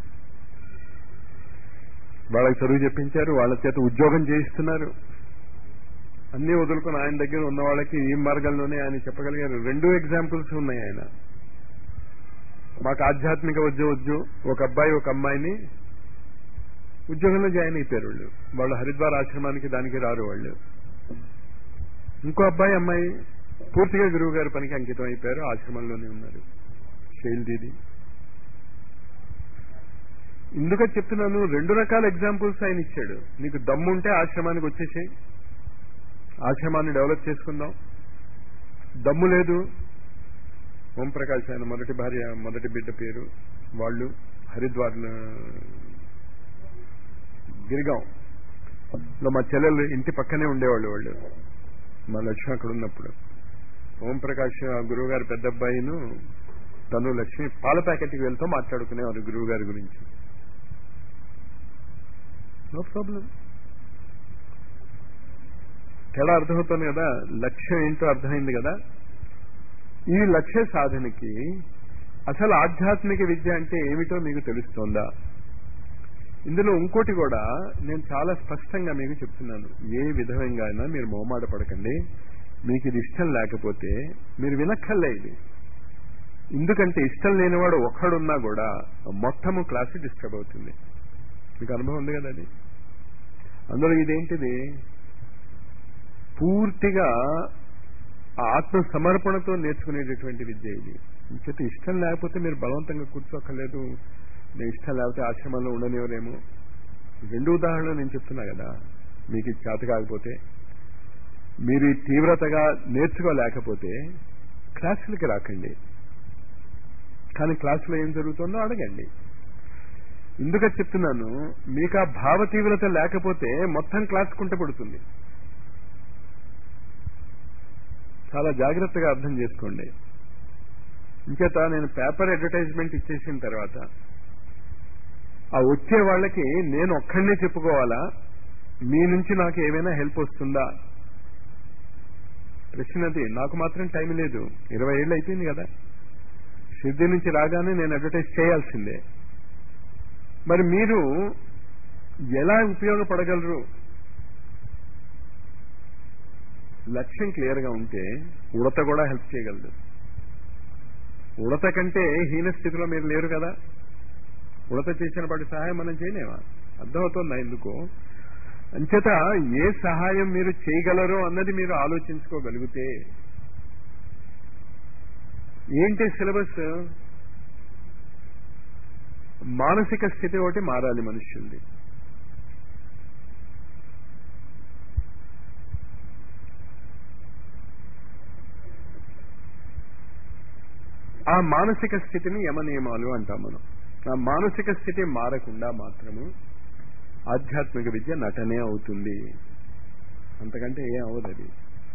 వాళ్ళకి చదువు చెప్పించారు, వాళ్ళ చేత ఉద్యోగం చేయిస్తున్నారు. అన్నీ వదులుకొని ఆయన దగ్గర ఉన్న వాళ్ళకి ఈ మార్గంలోనే ఆయన చెప్పగలిగారు. రెండు ఎగ్జాంపుల్స్ ఉన్నాయి ఆయన. మాకు ఆధ్యాత్మిక విద్య వద్దు, ఒక అబ్బాయి ఒక అమ్మాయిని ఉద్యోగంలో జాయిన్ అయిపోయారు. వాళ్ళు వాళ్ళు హరిద్వార్ ఆశ్రమానికి దానికి రారు వాళ్ళు. ఇంకో అబ్బాయి అమ్మాయి పూర్తిగా గురువు గారి పనికి అంకితం అయిపోయారు, ఆశ్రమంలోనే ఉన్నారు. శైల్ దీది. ఇందుకని చెప్తున్నాను, రెండు రకాల ఎగ్జాంపుల్స్ ఆయన ఇచ్చాడు. నీకు దమ్ముంటే ఆశ్రమానికి వచ్చేసేయి, ఆశ్రమాన్ని డెవలప్ చేసుకుందాం. దమ్ము లేదు, ఓంప్రకాష్ ఆయన మొదటి భార్య మొదటి బిడ్డ పేరు, వాళ్ళు హరిద్వార్ గిరిగాం లో మా చెల్లెలు ఇంటి పక్కనే ఉండేవాళ్ళు. వాళ్ళు మా లక్ష్మి అక్కడ ఉన్నప్పుడు ఓంప్రకాష్ గురువు గారి పెద్ద అబ్బాయిను తను లక్ష్మి పాల ప్యాకెట్కి వెళ్తూ మాట్లాడుకునేవారు గురువు గారి గురించి. No problem. తేడా అర్థమవుతుంది కదా, లక్ష్యం ఏంటో అర్థమైంది కదా. ఈ లక్ష్య సాధనకి అసలు ఆధ్యాత్మిక విద్య అంటే ఏమిటో మీకు తెలుస్తోందా? ఇందులో ఇంకోటి కూడా నేను చాలా స్పష్టంగా మీకు చెప్తున్నాను. ఏ విధంగా అయినా మీరు మొహమాట పడకండి. మీకు ఇది ఇష్టం లేకపోతే మీరు వినక్కర్లే ఇది. ఎందుకంటే ఇష్టం లేనివాడు ఒక్కడున్నా కూడా మొత్తము క్లాసు డిస్టర్బ్ అవుతుంది. మీకు అనుభవం ఉంది కదా అది. అందులో ఇదేంటిది, పూర్తిగా ఆత్మ సమర్పణతో నేర్చుకునేటటువంటి విద్య ఇది. ఇంకైతే ఇష్టం లేకపోతే మీరు బలవంతంగా కూర్చోక్కర్లేదు. నేను ఇష్టం లేకపోతే ఆశ్రమంలో ఉండనివ్వరేమో. రెండు ఉదాహరణలు నేను చెప్తున్నా కదా. మీకు ఇది చేత కాకపోతే, మీరు ఈ తీవ్రతగా నేర్చుకోలేకపోతే క్లాసులకి రాకండి. కానీ క్లాసులో ఏం జరుగుతుందో అడగండి. ఎందుకని చెప్తున్నాను, మీకు ఆ భావ తీవ్రత లేకపోతే మొత్తం క్లాస్ కుంట పడుతుంది. చాలా జాగ్రత్తగా అర్థం చేసుకోండి. ఇంకేత నేను పేపర్ అడ్వర్టైజ్మెంట్ ఇచ్చేసిన తర్వాత ఆ వచ్చే వాళ్ళకి నేను ఒక్కడనే చెప్పుకోవాలా, మీ నుంచి నాకు ఏమైనా హెల్ప్ వస్తుందా? ప్రశ్న అది. నాకు మాత్రం టైం లేదు, ఇరవై ఏళ్ళు అయిపోయింది కదా. సిద్ధి నుంచి రాగానే నేను అడ్వర్టైజ్ చేయాల్సిందే. మరి మీరు ఎలా ఉపయోగపడగలరు? లక్ష్యం క్లియర్గా ఉంటే ఉడత కూడా హెల్ప్ చేయగలదు. ఉడత కంటే హీన స్థితిలో మీరు లేరు కదా. ఉడత చేసిన వాటి సహాయం మనం చేయలేమా? అర్థమవుతుందా ఎందుకు? అంచేత ఏ సహాయం మీరు చేయగలరో అన్నది మీరు ఆలోచించుకోగలిగితే, ఏంటి సిలబస్? మానసిక స్థితి ఒకటి మారాలి మనుష్యుల్ని. ఆ మానసిక స్థితిని యమనియమాలు అంటాం మనం. ఆ మానసిక స్థితి మారకుండా మాత్రము ఆధ్యాత్మిక విద్య నటనే అవుతుంది, అంతకంటే ఏం అవ్వదు అది.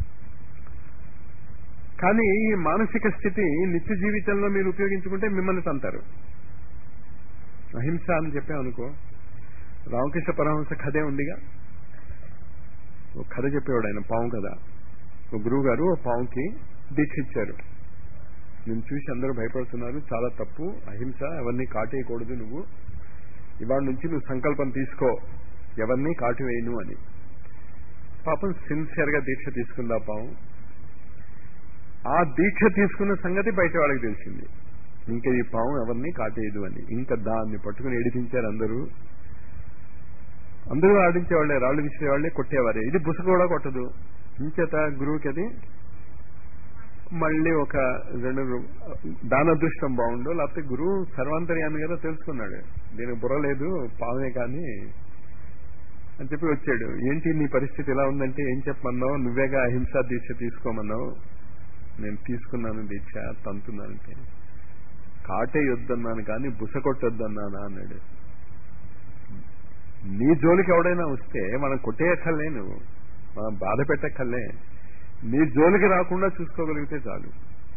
కానీ ఈ మానసిక స్థితి నిత్య జీవితంలో మీరు ఉపయోగించుకుంటే మిమ్మల్ని తంతారు. అహింస అని చెప్పామనుకో, రామకృష్ణ పరమహంస కథే ఉందిగా, ఒక కథ చెప్పేవాడు ఆయన, పాము కథ. ఒక గురువు గారు ఓ పాముకి దీక్ష ఇచ్చారు. నేను చూసి అందరూ భయపడుతున్నారు, చాలా తప్పు, అహింస, ఎవరిని కాటేయకూడదు, నువ్వు ఇవాళ నుంచి నువ్వు సంకల్పం తీసుకో, ఎవరిని కాటు వేయను అని. పాపం సిన్సియర్ గా దీక్ష తీసుకుందా పాము. ఆ దీక్ష తీసుకున్న సంగతి బయట వాళ్ళకి తెలిసింది, ఇంకా ఈ పాము ఎవరిని కాటేయదు అని. ఇంకా దాన్ని పట్టుకుని ఏడిపించారు అందరూ. అందరూ ఆడించేవాళ్లే, రాళ్ళు విసిరేవాళ్లే, కొట్టేవారే. ఇది బుస కూడా కొట్టదు. ఇంచేత గురువుకి అది మళ్ళీ ఒక రెండు దాని అదృష్టం బాగుండు, లేకపోతే గురువు సర్వాంతర్యామి కదా, తెలుసుకున్నాడు దీనికి బుర్ర లేదు, పామే కానీ అని చెప్పి వచ్చాడు. ఏంటి నీ పరిస్థితి ఇలా ఉందంటే, ఏం చెప్పమన్నావు, నువ్వేగా అహింసా దీక్ష తీసుకోమన్నావు. నేను తీసుకున్నాను దీక్ష, తంతున్నానంటే. కాటే యొద్దన్నాను కానీ బుస కొట్టొద్దన్నానా అన్నాడు. నీ జోలికి ఎవడైనా వస్తే మనం కొట్టేయక్కర్లే, నువ్వు మనం బాధ పెట్టక్కర్లే, నీ జోలికి రాకుండా చూసుకోగలిగితే చాలు.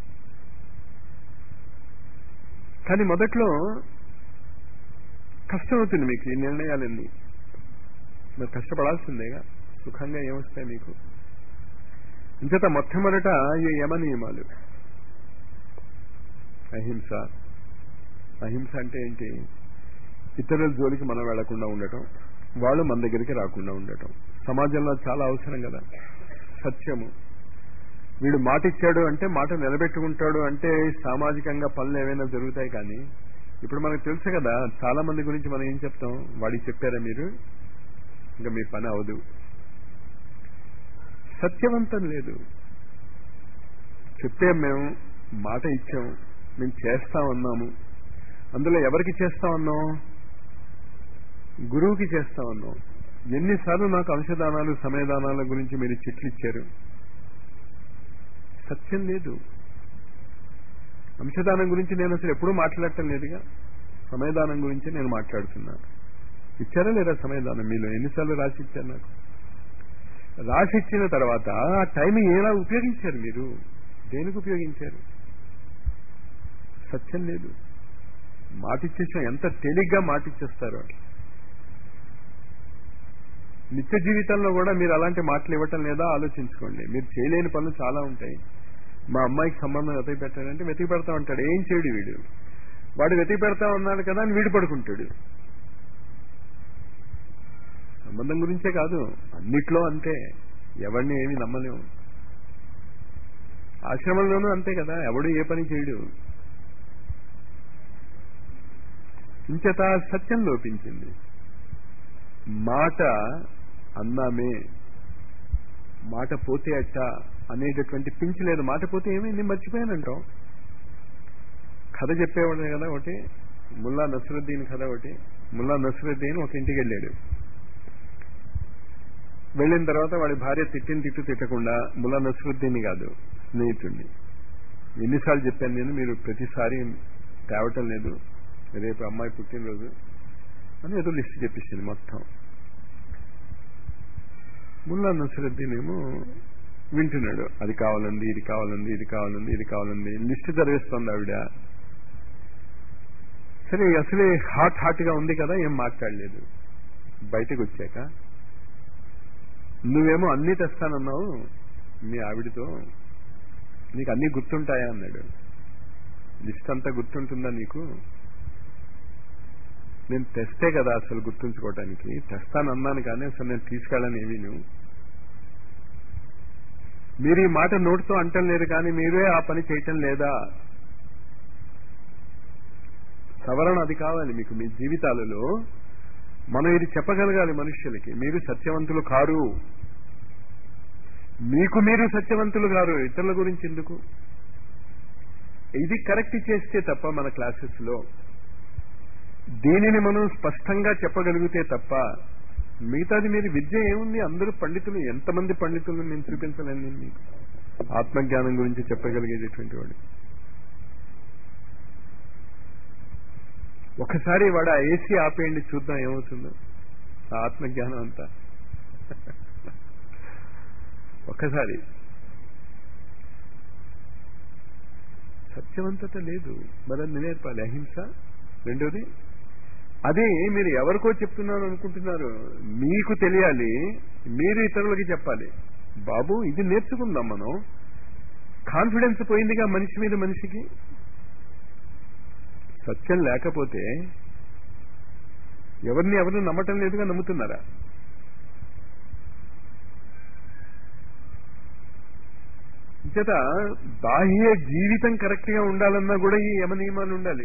కానీ మొదట్లో కష్టమవుతుంది మీకు ఈ నిర్ణయాలన్నీ. మరి కష్టపడాల్సిందేగా, సుఖంగా ఏమొస్తాయి మీకు. ఇంచేత మొట్టమొదట ఈ యమ నియమాలు. అహింస. అహింస అంటే ఏంటి? ఇతరుల జోలికి మనం వెళ్లకుండా ఉండటం, వాళ్ళు మన దగ్గరికి రాకుండా ఉండటం. సమాజంలో చాలా అవసరం కదా. సత్యము. వీడు మాట ఇచ్చాడు అంటే మాట నిలబెట్టుకుంటాడు అంటే సామాజికంగా పనులు ఏమైనా జరుగుతాయి. కానీ ఇప్పుడు మనకు తెలుసు కదా, చాలా మంది గురించి మనం ఏం చెప్తాం, వాడికి చెప్పారా మీరు, ఇంకా మీ పని అవదు. సత్యవంతం లేదు. చెప్పాం, మేము మాట ఇచ్చాం, మేము చేస్తామన్నాము. అందులో ఎవరికి చేస్తామన్నాం? గురువుకి చేస్తామన్నాం. ఎన్నిసార్లు నాకు అంశదానాలు సమయదానాల గురించి మీరు చిట్లు ఇచ్చారు? సత్యం లేదు. అంశదానం గురించి నేను అసలు ఎప్పుడూ మాట్లాడటం లేదుగా, సమయదానం గురించి నేను మాట్లాడుతున్నా. ఇచ్చారా లేదా సమయదానం? మీలో ఎన్నిసార్లు రాసి ఇచ్చారు నాకు? రాసి ఇచ్చిన తర్వాత ఆ టైం ఎలా ఉపయోగించారు మీరు? దేనికి ఉపయోగించారు? సత్యం లేదు. మాటిచ్చేసాం, ఎంత తేలిగ్గా మాటిచ్చేస్తారు. నిత్య జీవితంలో కూడా మీరు అలాంటి మాటలు ఇవ్వటం లేదా ఆలోచించుకోండి. మీరు చేయలేని పనులు చాలా ఉంటాయి. మా అమ్మాయికి సంబంధం వెతికి పెట్టాడంటే వెతికి పెడతా ఉంటాడు. ఏం చేయడు వీడు, వాడు వెతికి పెడతా ఉన్నాడు కదా అని వీడు పడుకుంటాడు. సంబంధం గురించే కాదు, అన్నిట్లో అంతే. ఎవరిని ఏమి నమ్మలేము. ఆశ్రమంలోనూ అంతే కదా, ఎవడు ఏ పని చేయడు. ఇంచేత సత్యం లోపించింది. మాట అన్నామే, మాట పోతే అట్ట అనేటటువంటి పించి లేదు. మాట పోతే ఏమైంది, మర్చిపోయానంటాం. కథ చెప్పేవాడు కదా ఒకటి, ముల్లా నసరుద్దీన్ కథ ఒకటి. ముల్లా నసరుద్దీన్ ఒక ఇంటికి వెళ్ళాడు. వెళ్ళిన తర్వాత వాడి భార్య తిట్టిన తిట్టు తిట్టకుండా, ముల్లా నసరుద్దీన్ కాదు, స్నేహితుడిని, ఎన్నిసార్లు చెప్పాను నేను, మీరు ప్రతిసారి తేవటం లేదు, రేపు అమ్మాయి పుట్టినరోజు అని ఏదో లిస్ట్ చెప్పేసింది మొత్తం. ముల్లా నసరుద్దీన్ ఏమో వింటున్నాడు. అది కావాలండి, ఇది కావాలండి, ఇది కావాలండి, ఇది కావాలండి, లిస్ట్ చదివేస్తోంది ఆవిడ. సరే, అసలే హాట్ హాట్ గా ఉంది కదా, ఏం మాట్లాడలేదు. బయటకు వచ్చాక, నువ్వేమో అన్నీ తెస్తానన్నావు మీ ఆవిడతో, నీకు అన్నీ గుర్తుంటాయా అన్నాడు. లిస్ట్ అంతా గుర్తుంటుందా నీకు? నేను తెస్తే కదా అసలు గుర్తుంచుకోవటానికి. తెస్తానన్నాను కానీ అసలు నేను తీసుకెళ్ళని ఏమీ. నువ్వు మీరు ఈ మాట నోటితో అంటం లేదు కానీ మీరే ఆ పని చేయటం లేదా? సవరణ అది కావాలి మీకు మీ జీవితాలలో. మనం ఇది చెప్పగలగాలి మనుష్యులకి, మీరు సత్యవంతులు కారు, మీకు మీరు సత్యవంతులు కారు, ఇతరుల గురించి ఎందుకు. ఇది కరెక్ట్ చేస్తే తప్ప మన క్లాసెస్ లో దీనిని మనం స్పష్టంగా చెప్పగలిగితే తప్ప మిగతాది మీరు విద్య ఏముంది, అందరూ పండితులు, ఎంతమంది పండితులను నేను చూపించలేను నేను మీకు ఆత్మజ్ఞానం గురించి చెప్పగలిగేటటువంటి వాడు. ఒకసారి వాడు ఆ ఏసీ ఆపేయండి, చూద్దాం ఏమవుతుందో ఆ ఆత్మజ్ఞానం అంతా. ఒక్కసారి. సత్యవంతత లేదు, మరన్ని నేర్పాలి. అహింస. రెండోది అది మీరు ఎవరికో చెప్తున్నారు అనుకుంటున్నారు, మీకు తెలియాలి, మీరు ఇతరులకి చెప్పాలి. బాబు ఇది నేర్చుకుందాం మనం. కాన్ఫిడెన్స్ పోయిందిగా మనిషి మీద మనిషికి. సత్యం లేకపోతే ఎవరిని ఎవరిని నమ్మటం లేదుగా, నమ్ముతున్నారా? చేత బాహ్య జీవితం కరెక్ట్ గా ఉండాలన్నా కూడా ఈ యమ నియమాలు ఉండాలి.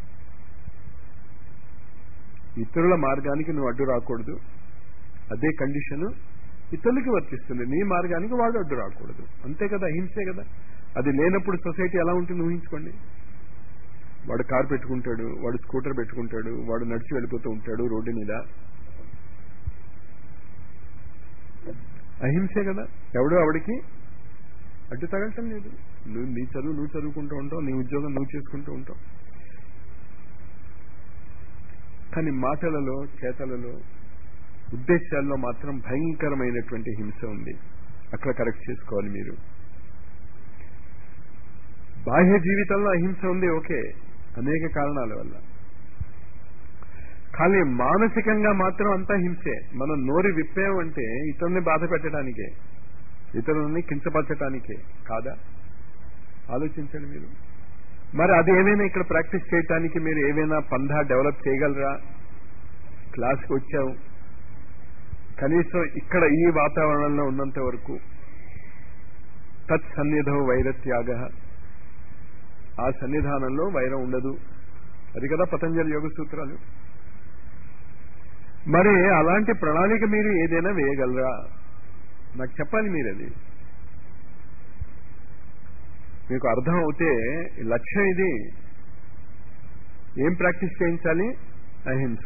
ఇతరుల మార్గానికి నువ్వు అడ్డు రాకూడదు, అదే కండిషన్ ఇతరులకి వర్తిస్తుంది. నీ మార్గానికి వాడు అడ్డు రాకూడదు, అంతే కదా, అహింసే కదా. అది లేనప్పుడు సొసైటీ ఎలా ఉంటుంది ఊహించుకోండి. వాడు కారు పెట్టుకుంటాడు, వాడు స్కూటర్ పెట్టుకుంటాడు, వాడు నడిచి వెళ్ళిపోతూ ఉంటాడు రోడ్డు మీద. అహింసే కదా. ఎవడో ఆవిడికి అడ్డు తగలటం లేదు. నువ్వు నీ చదువు నువ్వు చదువుకుంటూ ఉంటావు, నీ ఉద్యోగం నువ్వు చేసుకుంటూ ఉంటావు. కానీ మాటలలో, చేతలలో, ఉద్దేశాల్లో మాత్రం భయంకరమైనటువంటి హింస ఉంది. అక్కడ కరెక్ట్ చేసుకోవాలి మీరు. బాహ్య జీవితంలో అహింస ఉంది, ఓకే, అనేక కారణాల వల్ల. కానీ మానసికంగా మాత్రం అంతా హింసే. మనం నోరు విప్పామంటే ఇతరుల్ని బాధ పెట్టడానికే, ఇతరులని కించపరచడానికే కాదా? ఆలోచించండి మీరు. మరి అది ఏమైనా ఇక్కడ ప్రాక్టీస్ చేయడానికి మీరు ఏమైనా పంధా డెవలప్ చేయగలరా? క్లాస్కి వచ్చావు, కనీసం ఇక్కడ ఈ వాతావరణంలో ఉన్నంత వరకు తత్ సన్నిధో వైరత్యాగ, ఆ సన్నిధానంలో వైరం ఉండదు. అది కదా పతంజలి యోగ సూత్రాలు. మరి అలాంటి ప్రణాళిక మీరు ఏదైనా వేయగలరా? నాకు చెప్పాలి మీరు. అది మీకు అర్థం అవుతే లక్ష్యం ఇది. ఏం ప్రాక్టీస్ చేయించాలి? అహింస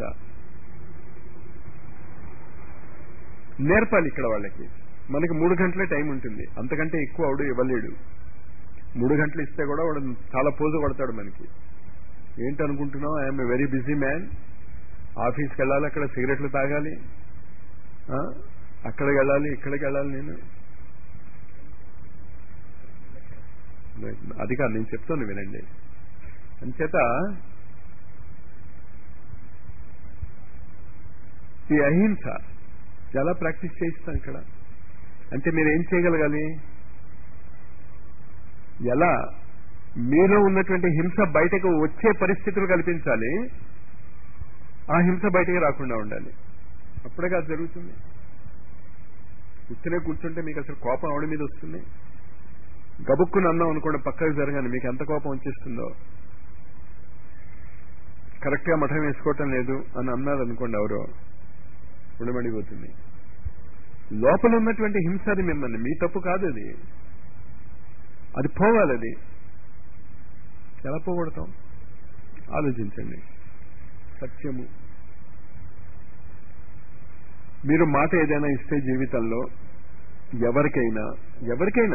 నేర్పాలి ఇక్కడ వాళ్ళకి. మనకి మూడు గంటలే టైం ఉంటుంది, అంతకంటే ఎక్కువ ఆవిడ ఇవ్వలేడు. మూడు గంటలు ఇస్తే కూడా వాడు చాలా పోజు పడతాడు మనకి. ఏంటనుకుంటున్నావు, I'm a very busy man, ఆఫీస్కి వెళ్ళాలి, అక్కడ సిగరెట్లు తాగాలి, అక్కడికి వెళ్ళాలి, ఇక్కడికి వెళ్ళాలి. నేను అది కాదు నేను చెప్తాను, వినండి. అంచేత ఈ అహింస ఎలా ప్రాక్టీస్ చేయిస్తాం ఇక్కడ అంటే మీరు ఏం చేయగలగాలి? ఎలా మీలో ఉన్నటువంటి హింస బయటకు వచ్చే పరిస్థితులు కల్పించాలి, ఆ హింస బయటకు రాకుండా ఉండాలి. అప్పుడే కాదు జరుగుతుంది. కూర్చునే కూర్చుంటే మీకు అసలు కోపం ఆవిడ మీద వస్తుంది. గబుక్కుని అన్నాం అనుకోండి, పక్కకు జరగాలి, మీకు ఎంత కోపం వచ్చేస్తుందో. కరెక్ట్ గా మఠం వేసుకోవటం లేదు అని అన్నారు అనుకోండి, ఎవరో ఉడమడిపోతుంది. లోపల ఉన్నటువంటి హింస అది మిమ్మల్ని, మీ తప్పు కాదు అది, అది పోవాలి. అది ఎలా పోగొడతాం ఆలోచించండి. సత్యము. మీరు మాట ఏదైనా ఇస్తే జీవితంలో ఎవరికైనా ఎవరికైనా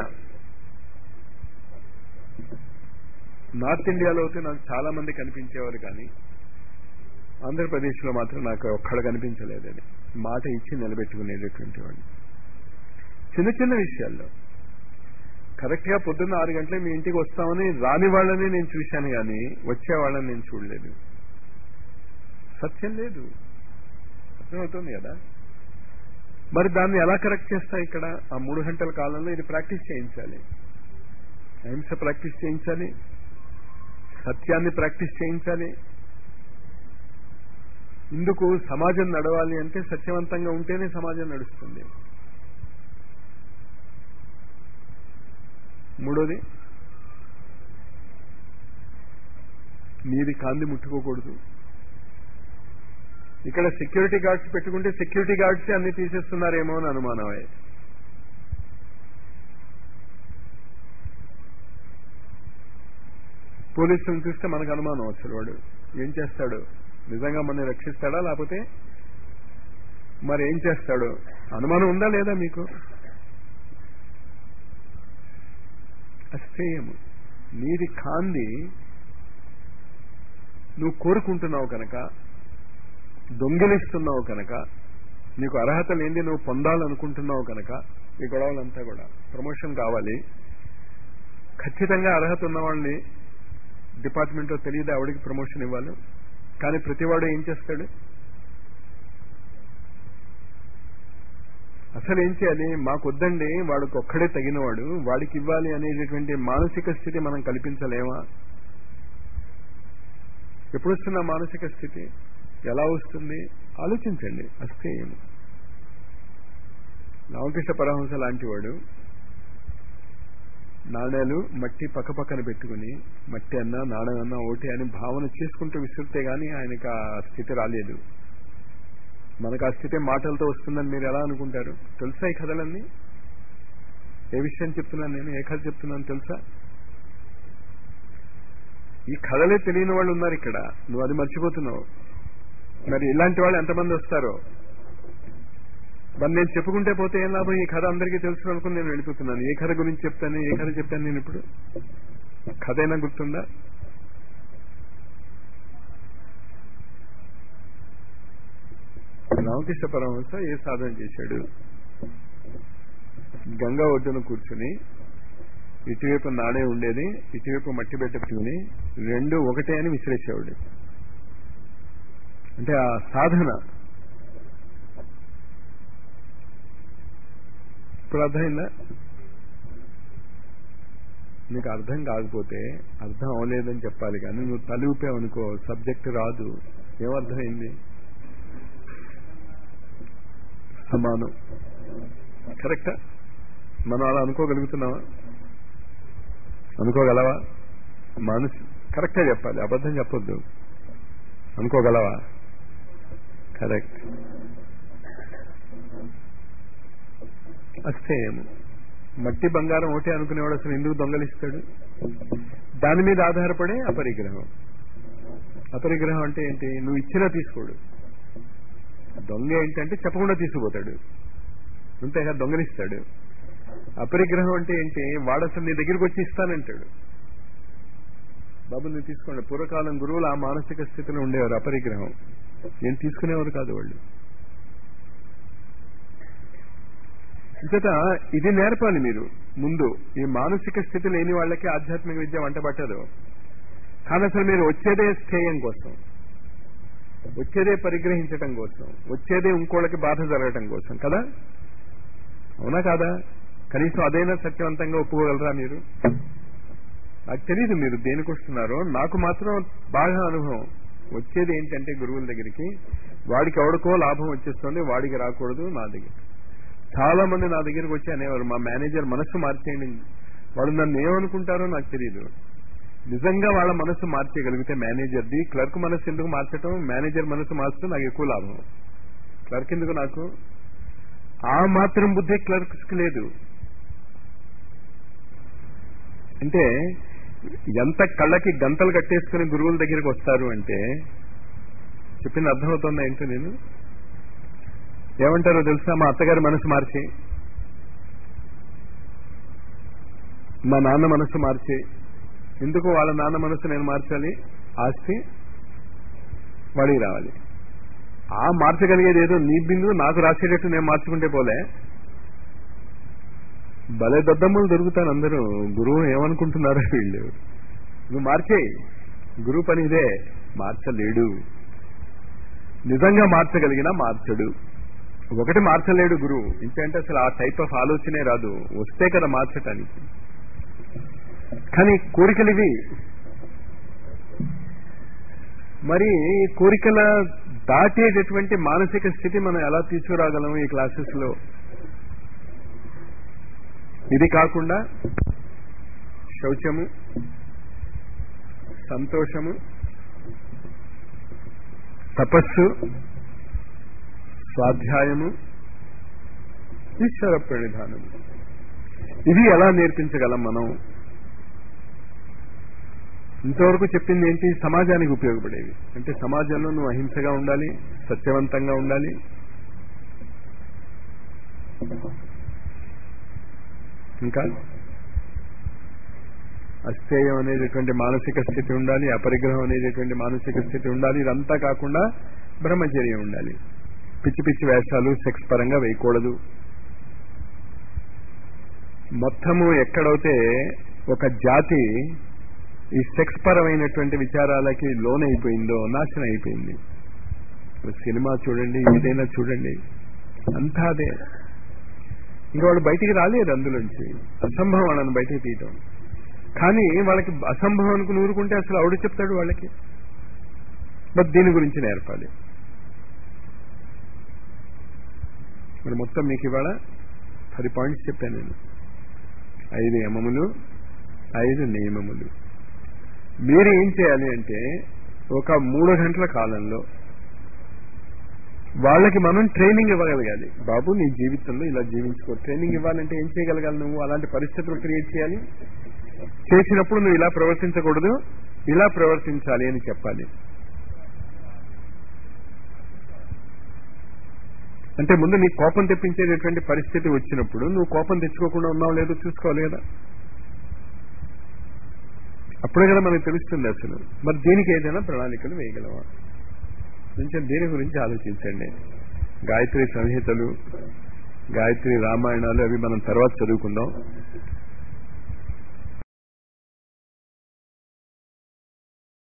నార్త్ ఇండియాలో అయితే నాకు చాలా మంది కనిపించేవారు, కానీ ఆంధ్రప్రదేశ్లో మాత్రం నాకు ఒక్కడ కనిపించలేదని. మాట ఇచ్చి నిలబెట్టుకునేటటువంటి వాడు చిన్న చిన్న విషయాల్లో. కరెక్ట్ గా పొద్దున్న ఆరు గంటలే మీ ఇంటికి వస్తామని రాని వాళ్ళని నేను చూశాను, కానీ వచ్చే వాళ్ళని నేను చూడలేదు. సత్యం లేదు, అర్థమవుతుంది కదా. మరి దాన్ని ఎలా కరెక్ట్ చేస్తా? ఇక్కడ ఆ మూడు గంటల కాలంలో ఇది ప్రాక్టీస్ చేయించాలి. అహింస ప్రాక్టీస్ చేయించాలి, సత్యాన్ని ప్రాక్టీస్ చేయించాలి. ఇందుకు సమాజం నడవాలి అంటే సత్యవంతంగా ఉంటేనే సమాజం నడుస్తుంది. మూడోది, నీది కాంది ముట్టుకోకూడదు. ఇక్కడ సెక్యూరిటీ గార్డ్స్ పెట్టుకుంటే సెక్యూరిటీ గార్డ్స్ అన్ని తీసేస్తున్నారేమో అని అనుమానమే. పోలీసులను చూస్తే మనకు అనుమానం, అసలు వాడు ఏం చేస్తాడు, నిజంగా మనని రక్షిస్తాడా లేకపోతే మరి ఏం చేస్తాడు? అనుమానం ఉందా లేదా మీకు? అస్థేయము. నీది కాంది నువ్వు కోరుకుంటున్నావు కనుక, దొంగిలిస్తున్నావు కనుక, నీకు అర్హత లేని నువ్వు పొందాలనుకుంటున్నావు కనుక ఈ గొడవలంతా కూడా. ప్రమోషన్ కావాలి, ఖచ్చితంగా అర్హత ఉన్న వాళ్ళని డిపార్ట్మెంట్లో తెలియదు ఆవిడికి ప్రమోషన్ ఇవ్వాలి. కానీ ప్రతివాడు ఏం చేస్తాడు? అసలు ఏం చేయాలి? మాకు వద్దండి, వాడికి ఒక్కడే తగినవాడు, వాడికి ఇవ్వాలి అనేటటువంటి మానసిక స్థితి మనం కల్పించలేమా? ఎప్పుడు వస్తున్న మానసిక స్థితి? ఎలా వస్తుంది? ఆలోచించండి. అస్తే ఏమి? రామకృష్ణ పరమహంస లాంటి వాడు నాణేలు మట్టి పక్క పక్కన పెట్టుకుని మట్టి అన్నా నాణం అన్నా ఓటే అని భావన చేసుకుంటూ విసురితే గానీ ఆయనకు ఆ స్థితి రాలేదు. మనకు ఆ స్థితి మాటలతో వస్తుందని మీరు ఎలా అనుకుంటారు? తెలుసా ఈ కథలన్నీ? ఏ విషయం చెప్తున్నాను నేను? ఏ కథ చెప్తున్నాను తెలుసా? ఈ కథలే తెలియని వాళ్ళు ఉన్నారు ఇక్కడ. నువ్వు అది మర్చిపోతున్నావు. మరి ఇలాంటి వాళ్ళు ఎంతమంది వస్తారో? మరి నేను చెప్పుకుంటే పోతే ఏం లాభం? ఈ కథ అందరికీ తెలుసు అనుకుని నేను వెళ్ళిపోతున్నాను. ఏ కథ గురించి చెప్తాను? ఏ కథ చెప్పాను నేను ఇప్పుడు? కథ అయినా గుర్తుందా? రామకృష్ణ పరమహంస ఏ సాధన చేశాడు? గంగా ఒడ్డున కూర్చుని ఇటువైపు నాడే ఉండేది, ఇటువైపు మట్టి పెట్టుకుని రెండు ఒకటే అని విసిరేసేవాడు. అంటే ఆ సాధన ఇప్పుడు అర్థమైందా? నీకు అర్థం కాకపోతే అర్థం అవలేదని చెప్పాలి, కానీ నువ్వు తల ఊపావనుకో సబ్జెక్ట్ రాదు. ఏమర్థమైంది? సమానం. కరెక్టా? మనం అలా అనుకోగలుగుతున్నావా? అనుకోగలవా? మనసు కరెక్టే చెప్పాలి, అబద్ధం చెప్పొద్దు. అనుకోగలవా? కరెక్ట్. అస్తే ఏమో మట్టి బంగారం ఒకటే అనుకునేవాడు అసలు ఎందుకు దొంగలిస్తాడు? దాని మీద ఆధారపడే అపరిగ్రహం. అపరిగ్రహం అంటే ఏంటి? నువ్వు ఇచ్చినా తీసుకోడు. దొంగ ఏంటంటే చెప్పకుండా తీసుకుపోతాడు, అంతేగా దొంగలిస్తాడు. అపరిగ్రహం అంటే ఏంటి? వాడు అసలు నీ దగ్గరికి వచ్చి ఇస్తానంటాడు. బాబు నువ్వు తీసుకోండి. పూర్వకాలం గురువులు ఆ మానసిక స్థితిలో ఉండేవారు. అపరిగ్రహం ఏం తీసుకునేవారు కాదు వాళ్ళు. ఇంతట ఇది నేర్పాలి మీరు ముందు. ఈ మానసిక స్థితి లేని వాళ్ళకి ఆధ్యాత్మిక విద్య వంట పట్టదు. కానీ అసలు మీరు వచ్చేదే స్థేయం కోసం, వచ్చేదే పరిగ్రహించటం కోసం, వచ్చేదే ఇంకోళ్ళకి బాధ జరగటం కోసం కదా? అవునా కాదా? కనీసం అదైనా సత్యవంతంగా ఒప్పుకోగలరా మీరు? నాకు తెలియదు మీరు దేనికి వస్తున్నారో, నాకు మాత్రం బాగా అనుభవం. వచ్చేది ఏంటంటే గురువుల దగ్గరికి వాడికి ఎవడికో లాభం వచ్చేస్తుంది, వాడికి రాకూడదు. నా దగ్గర చాలా మంది నా దగ్గరికి వచ్చి అనేవారు, మా మేనేజర్ మనస్సు మార్చేయండి. వాళ్ళు నన్ను ఏమనుకుంటారో నాకు తెలియదు. నిజంగా వాళ్ళ మనస్సు మార్చేయగలిగితే మేనేజర్ది, క్లర్క్ మనస్సు ఎందుకు మార్చటం? మేనేజర్ మనస్సు మార్చడం నాకు ఎక్కువ లాభం. క్లర్క్ ఎందుకు నాకు? ఆ మాత్రం బుద్ధి క్లర్క్స్ కి లేదు. అంటే ఎంత కళ్ళకి గంతలు కట్టేసుకుని గురువుల దగ్గరికి వస్తారు అంటే చెప్పింది అర్థమవుతుందా ఏంటో? నేను ఏమంటారో తెలుసా? మా అత్తగారి మనసు మార్చి, మా నాన్న మనసు మార్చి. ఎందుకు వాళ్ళ నాన్న మనసు నేను మార్చాలి? ఆస్తి వాడికి రావాలి. ఆ మార్చగలిగేది ఏదో నీ బిందు నాకు రాసేటట్టు నేను మార్చుకుంటే పోలే. భలే దద్దమ్మలు దొరుకుతాను అందరూ. గురువు ఏమనుకుంటున్నారో వీళ్ళు. నువ్వు మార్చేయి, గురువు పని ఇదే. మార్చలేడు. నిజంగా మార్చగలిగినా మార్చడు. ఒకటి మార్చలేడు గురువు. ఇంకంటే అసలు ఆ టైప్ ఆఫ్ ఆలోచనే రాదు. వస్తే కదా మార్చటానికి. కానీ కోరికలు ఇవి. మరి కోరికల దాటేటటువంటి మానసిక స్థితి మనం ఎలా తీసుకురాగలం ఈ క్లాసెస్ లో? ఇది కాకుండా శౌచము, సంతోషము, తపస్సు, స్వాధ్యాయము, ఈశ్వర ప్రణిధానము, ఇది ఎలా నేర్పించగలం మనం? ఇంతవరకు చెప్పింది ఏంటి? సమాజానికి ఉపయోగపడేవి. అంటే సమాజంలో నువ్వు అహింసగా ఉండాలి, సత్యవంతంగా ఉండాలి, ఇంకా అస్థేయం అనేటటువంటి మానసిక స్థితి ఉండాలి, అపరిగ్రహం అనేటటువంటి మానసిక స్థితి ఉండాలి. ఇదంతా కాకుండా బ్రహ్మచర్యం ఉండాలి. పిచ్చి పిచ్చి వేషాలు సెక్స్ పరంగా వేయకూడదు. మొత్తము ఎక్కడైతే ఒక జాతి ఈ సెక్స్ పరమైనటువంటి విచారాలకి లోనైపోయిందో నాశనం అయిపోయింది. సినిమా చూడండి, ఏదైనా చూడండి, అంతా అదే. ఇంకా వాళ్ళు బయటికి రాలేరు అందులోంచి. అసంభవం వాళ్ళని బయటికి తీయటం. కానీ వాళ్ళకి అసంభవం అనుకుని ఊరుకుంటే అసలు ఆవిడ చెప్తాడు వాళ్ళకి. బట్ దీని గురించి నేర్పాలి. మరి మొత్తం మీకు ఇవాళ పది పాయింట్స్ చెప్పాను నేను. ఐదు యమములు, ఐదు నియమములు. మీరు ఏం చేయాలి అంటే ఒక మూడు గంటల కాలంలో వాళ్ళకి మనం ట్రైనింగ్ ఇవ్వగలగాలి. బాబు నీ జీవితంలో ఇలా జీవించుకో. ట్రైనింగ్ ఇవ్వాలంటే ఏం చేయగలగాలి నువ్వు? అలాంటి పరిస్థితులు క్రియేట్ చేయాలి. చేసినప్పుడు నువ్వు ఇలా ప్రవర్తించకూడదు, ఇలా ప్రవర్తించాలి అని చెప్పాలి. అంటే ముందు నీ కోపం తెప్పించేటటువంటి పరిస్థితి వచ్చినప్పుడు నువ్వు కోపం తెచ్చుకోకుండా ఉన్నావు లేదో చూసుకోవాలి కదా. అప్పుడే కదా మనకు తెలుస్తుంది అసలు. మరి దీనికి ఏదైనా ప్రణాళికలు వేయగలవా? కొంచెం దీని గురించి ఆలోచించండి. గాయత్రి సంహితలు, గాయత్రి రామాయణాలు అవి మనం తర్వాత చదువుకుందాం.